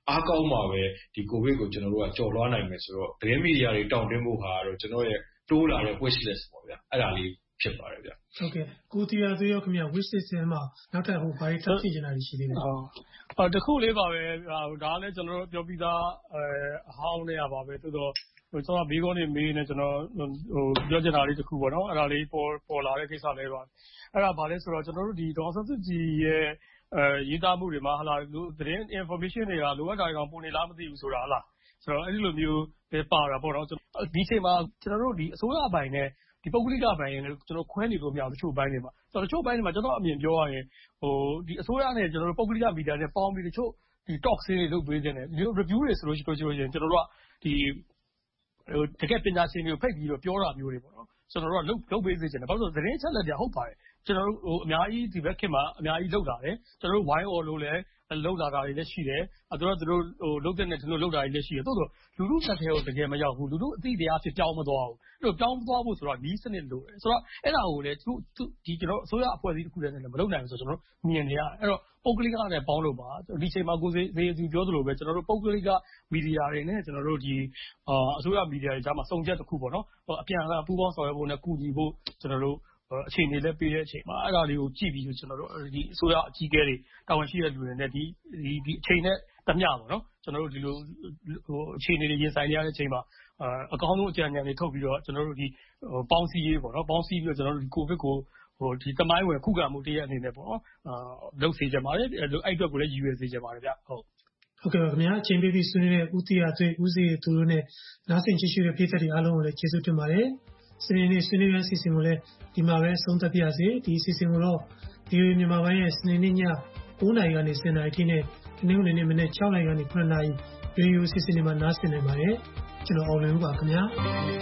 အားကောင်းမှပဲဒီကိုဗစ်ကိုကျွန်တော်တို့ကကျော်လွှားနိုင်မယ်ဆိုတော့သတင်းမီဒီယာတွေတောင်းတင်းဖို့ဟာတော့ကျွန်တော်ရဲ့တိုးလာတဲ့ wish list ပေါ့ဗျာအဲ့ဒါလေးဖြစ်ပါတယ်ဗျဟုတ်ကဲ့ကိုတီယာသွေးရောခင်ဗျ wish list ထဲမှာနောက်ထပ်ဟိုဘာတွေထပ်ဖြစ်နေတာရှိသေးလဲအော်တခုလေးပါပဲဒါလည်းကျွန်တော်တို့ပြောပြီးသားအဲအဟောင်းနေရပါပဲသို့တော့ဟိုကျွန်တော်ဘီကောနေမေးနေကျွန်တော်ဟိုပြောချင်တာလေးတခုပေါ့နော်အဲ့ဒါလေးပေါ်ပေါ်လာတဲ့ကိစ္စလေးပါအဲ့ဒါဘာလဲဆိုတော့ကျွန်တော်တို့ဒီဒေါ်ဆန်းစုကြည်ရဲ့အဲရေးသားမှုတွေမှာဟာလာသတင်း information တွေကလိုအပ်တာတွေတော့ပုံနေလားမသိဘူးဆိုတာဟာလားဆိုတော့အဲ့ဒီလိုမျိုးပဲပါတာပေါ့နော်ဒီချိန်မှာကျွန်တော်တို့ဒီအစိုးရအပိုင်းနဲ့ဒီပုဂ္ဂလိကဘိုင်းနဲ့ကျွန်တော်ခွဲနေလို့မရဘူးတချို့ဘိုင်းတွေမှာဆိုတော့တချို့ဘိုင်းတွေမှာကျွန်တော်အမြင်ပြောရရင်ဟိုဒီအစိုးရနဲ့ကျွန်တော်တို့ပုဂ္ဂလိကမီဒီယာနဲ့ပေါင်းပြီးတချို့ဒီ talk တွေလုပ်ပေးနေတယ်ဒီ review တွေဆိုလို့ရှိရင်ကျွန်တော်တို့ကဒီဟိုတကယ်ပညာရှင်တွေကိုဖိတ်ပြီးတော့ပြောတာမျိုးတွေပေါ့နော်ကျွန်တော်တို့ကလုပ်လုပ်ပေးစေချင်တယ်ဘာလို့လဲဆိုတော့သတင်းချက်လက်တွေဟုတ်ပါတယ်ကျွန်တော်တို့ဟိုအများကြီးဒီဘက်ခင်မှာအများကြီးလုပ်လာတယ်ကျွန်တော်တို့ wine or လို့လည်းလုပ်လာတာတွေလည်းရှိတယ်အဲတို့တို့ဟိုလုပ်တဲ့နဲ့ကျွန်တော်လုပ်တာတွေလည်းရှိတယ်တိုးတော့လူလူဆက်ထဲကိုတကယ်မရောက်ဘူးလူလူအသိတရားဖြစ်ပြောင်းမသွားဘူးအဲ့လိုပြောင်းသွားဖို့ဆိုတော့နီးစနစ်လိုတယ်ဆိုတော့အဲ့ဒါကိုလည်းသူဒီကျွန်တော်အစိုးရအဖွဲ့အစည်းတစ်ခုတည်းနဲ့လည်းမလုပ်နိုင်ဘူးဆိုတော့ကျွန်တော်တို့မြင်နေရတယ်အဲ့တော့ပုဂ္ဂလိကနဲ့ပေါင်းလို့ပါဒီချိန်မှာကိုစေစေသူပြောသလိုပဲကျွန်တော်တို့ပုဂ္ဂလိကမီဒီယာတွေနဲ့ကျွန်တော်တို့ဒီအာအစိုးရမီဒီယာတွေကြားမှာစုံချက်တစ်ခုပေါ့နော်အပြန်အလှန်ပူးပေါင်းဆောင်ရွက်ဖို့နဲ့ကူညီဖို့ကျွန်တော်တို့အခြေအနေလည်းပေးတဲ့အချိန်မှာအဲ့ဒါလေးကိုကြည့်ပြီးကျွန်တော်တို့ဒီအစိုးရအကြီးအကဲတွေတာဝန်ရှိတဲ့လူတွေနဲ့ဒီဒီဒီအချိန်နဲ့တမျှပေါ့နော်ကျွန်တော်တို့ဒီလိုဟိုအခြေအနေတွေရင်ဆိုင်နေရတဲ့အချိန်မှာအကောင်းဆုံးအကြံဉာဏ်တွေထုတ်ပြီးတော့ကျွန်တော်တို့ဒီပေါင်းစည်းရေးပေါ့နော်ပေါင်းစည်းပြီးတော့ကျွန်တော်တို့ဒီကိုဗစ်ကိုဟိုဒီတမိုင်းဝင်ခုခံမှုတရက်အနေနဲ့ပေါ့နော်အာလုပ်စေချင်ပါတယ်အဲ့အတွက်ကိုလည်းရည်ရွယ်စေချင်ပါတယ်ဗျဟုတ်ဟုတ်ကဲ့ပါခင်ဗျာအချိန်ပေးပြီးဆွေးနွေးတဲ့ဦးတီယာသွေးဦးစီသူတို့နဲ့နားဆင်ကြည့်ရှုတဲ့ပြည်သက်တွေအားလုံးကိုလည်းကျေးဇူးတင်ပါတယ်စနေနေ့ဆွေးနွေးရအစီအစဉ်ကိုလည်းဒီမှာပဲဆုံးသက်ပြရစီဒီအစီအစဉ်ကိုတော့ဒီမြန်မာပိုင်းရဲ့စနေနေ့ည၉နာရီကနေ၁၀နာရီထိနဲ့ဒီနေ့နေ့မနေ့၆နာရီကနေခုနှစ်နာရီရေဒီယိုအစီအစဉ်တွေမှာနားဆင်နိုင်ပါတယ်ကျွန်တော်အောင်လွင်ဦးပါခင်ဗျာ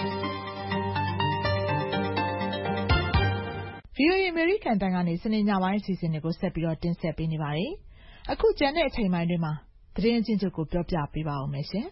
ဗီအိုအေ American တန်ကနေစနေညပိုင်းအစီအစဉ်တွေကိုဆက်ပြီးတော့တင်ဆက်ပေးနေပါတယ်အခုကျန်တဲ့အချိန်ပိုင်းတွေမှာသတင်းအချင်းချုပ်ကိုပြောပြပေးပါဦးမယ်ရှင်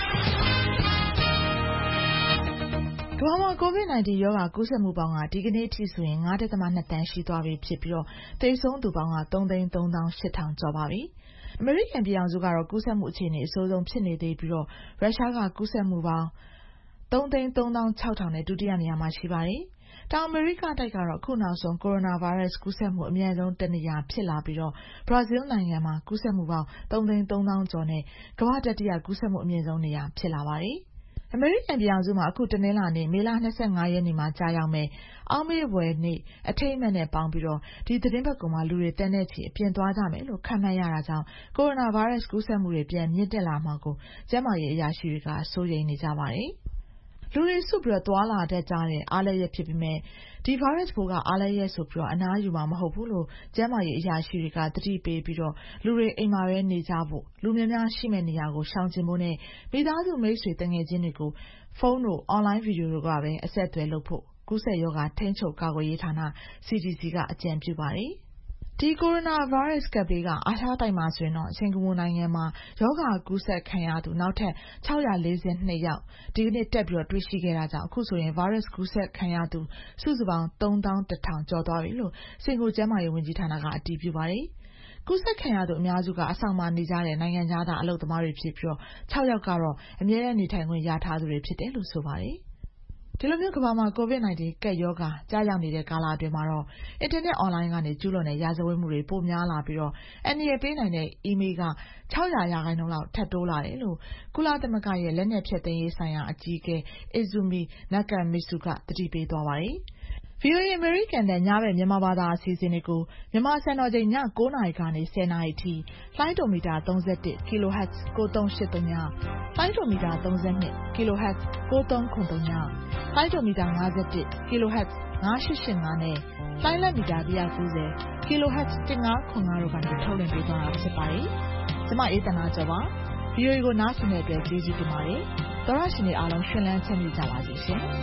ကမ္ဘာမှာ ကိုဗစ် nineteen ရောဂါကူးစက်မှုပေါင်းကဒီကနေ့အထိဆိုရင် ၅.၂ တန်းရှိသွားပြီဖြစ်ပြီးတော့သေဆုံးသူပေါင်းက ၃သိန်းသုံးသောင်းရှစ်ထောင် ကျော်ပါပြီ။အမေရိကန်ပြည်ထောင်စုကတော့ကူးစက်မှုအခြေအနေအဆိုးဆုံးဖြစ်နေသေးပြီးတော့ရုရှားကကူးစက်မှုပေါင်း၃သိန်းသုံးသောင်းခြောက်ထောင်နဲ့ဒုတိယနေရာမှာရှိပါတယ်။တောင်အမေရိကတိုက်ကတော့အခုနောက်ဆုံးကိုရိုနာဗိုင်းရပ်စ်ကူးစက်မှုအများဆုံးတနေရာဖြစ်လာပြီးတော့ဘရာဇီးနိုင်ငံမှာကူးစက်မှုပေါင်း၃သိန်းသုံးသောင်းကျော်နဲ့ကမ္ဘာတတိယကူးစက်မှုအမြင့်ဆုံးနေရာဖြစ်လာပါတယ်။အမေရိကန်ပြည်ထောင်စုမှာအခုတနင်္လာနေ့မေလ၂၅ရက်နေ့မှာကြာရောက်မယ်အောက်မေ့ဖွယ်နေ့အထိမ်းအမှတ်နဲ့ပေါင်းပြီးတော့ဒီသတင်းပတ်ကောင်မှာလူတွေတန်းတဲ့ချီအပြင်သွားကြမယ်လို့ခန့်မှန်းရတာကြောင့်ကိုရိုနာဗိုင်းရပ်စ်ကူးစက်မှုတွေပြန်မြင့်တက်လာမှာကိုကျန်းမာရေးအရာရှိတွေကစိုးရိမ်နေကြပါတယ်လူတွေစုပြီးတော့သွာလာတတ်ကြတဲ့အားလည်းရဖြစ်ပေမဲ့ဒီဗိုင်းရပ်စ်ပိုးကအားလည်းရဆိုပြီးတော့အနားယူမှာမဟုတ်ဘူးလို့ကျန်းမာရေးအရာရှိတွေကသတိပေးပြီးတော့လူတွေအိမ်မှာပဲနေကြဖို့လူများများရှိမဲ့နေရာကိုရှောင်ကျဉ်ဖို့နဲ့မိသားစုမိတ်ဆွေတငယ်ချင်းတွေကိုဖုန်းတို့အွန်လိုင်းဗီဒီယိုတွေကပဲအဆက်အသွယ်လုပ်ဖို့ကူးစက်ရောဂါထိန်းချုပ်ကာကွယ်ရေးဌာန C D C ကအကြံပြုပါတယ်ဒီကိုရိုနာဗိုင်းရပ်စ်ကပ်ဘေးကအာရှတိုက်မှာဆိုရင်တော့စင်ကာပူနိုင်ငံမှာရောဂါကူးစက်ခံရသူနောက်ထပ်၆၄၂ယောက်ဒီကနေ့တက်ပြီးတော့တွေ့ရှိခဲ့တာကြောင့်အခုဆိုရင်ဗိုင်းရပ်စ်ကူးစက်ခံရသူစုစုပေါင်း၃သောင်းတစ်ထောင်ကျော်သွားပြီလို့စင်ကာပူကျန်းမာရေးဝန်ကြီးဌာနကအတည်ပြုပါတယ်ကူးစက်ခံရသူအများစုကအဆောင်မှာနေကြတဲ့နိုင်ငံသားအလုပ်သမားတွေဖြစ်ပြီးတော့၆ယောက်ကတော့အမြဲတမ်းနေထိုင်ခွင့်ရထားသူတွေဖြစ်တယ်လို့ဆိုပါတယ်ဒီလိုမျိုးကမ္ဘာမှာကိုဗစ် nineteen ကပ်ရောဂါကြားရောက်နေတဲ့ကာလအတွင်းမှာတော့အင်တာနက်အွန်လိုင်းကနေကျူးလွန်တဲ့ရာဇဝတ်မှုတွေပိုများလာပြီးတော့အန္တရာယ်ပေးနိုင်တဲ့အီးမေးလ်က၆၀၀ရာခိုင်နှုန်းလောက်ထပ်တိုးလာတယ်လို့ကုလသမဂ္ဂရဲ့လက်နက်ဖျက်သိမ်းရေးဆိုင်ရာအကြီးအကဲ Izumi Nakamitsu ကသတိပေးသွားပါတယ်။ဗီအိုအေ American နဲ့ညဘက်မြန်မာဘာသာအစီအစဉ်တွေကိုမြန်မာစံတော်ချိန်ည၉နာရီကနေ၁၀နာရီထိလိုင်းဒိုမီတာ၃၁ kilohertz ၉၃၈၃ညလိုင်းဒိုမီတာ၃၂ kilohertz ၉၃၇၃ညလိုင်းဒိုမီတာ၅၁ kilohertz ၅၈၈၅နဲ့လိုင်းလက်မီတာ၁၉၀ kilohertz ၁၅၇၅တို့ကနေထုတ်လွှင့်ပေးသွားတာဖြစ်ပါတယ်။ကျွန်မအေးတနာကျော်ပါဗီအိုအေကိုနားဆင်တဲ့အတွက်ကျေးဇူးတင်ပါတယ်။သောရရှင်တွေအားလုံးရှင်လန်းချမ်းမြေ့ကြပါစေရှင်။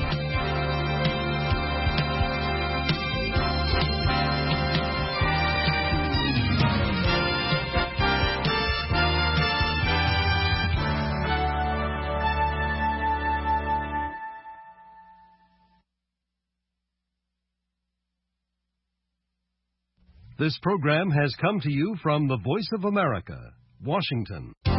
This program has come to you from the Voice of America, Washington.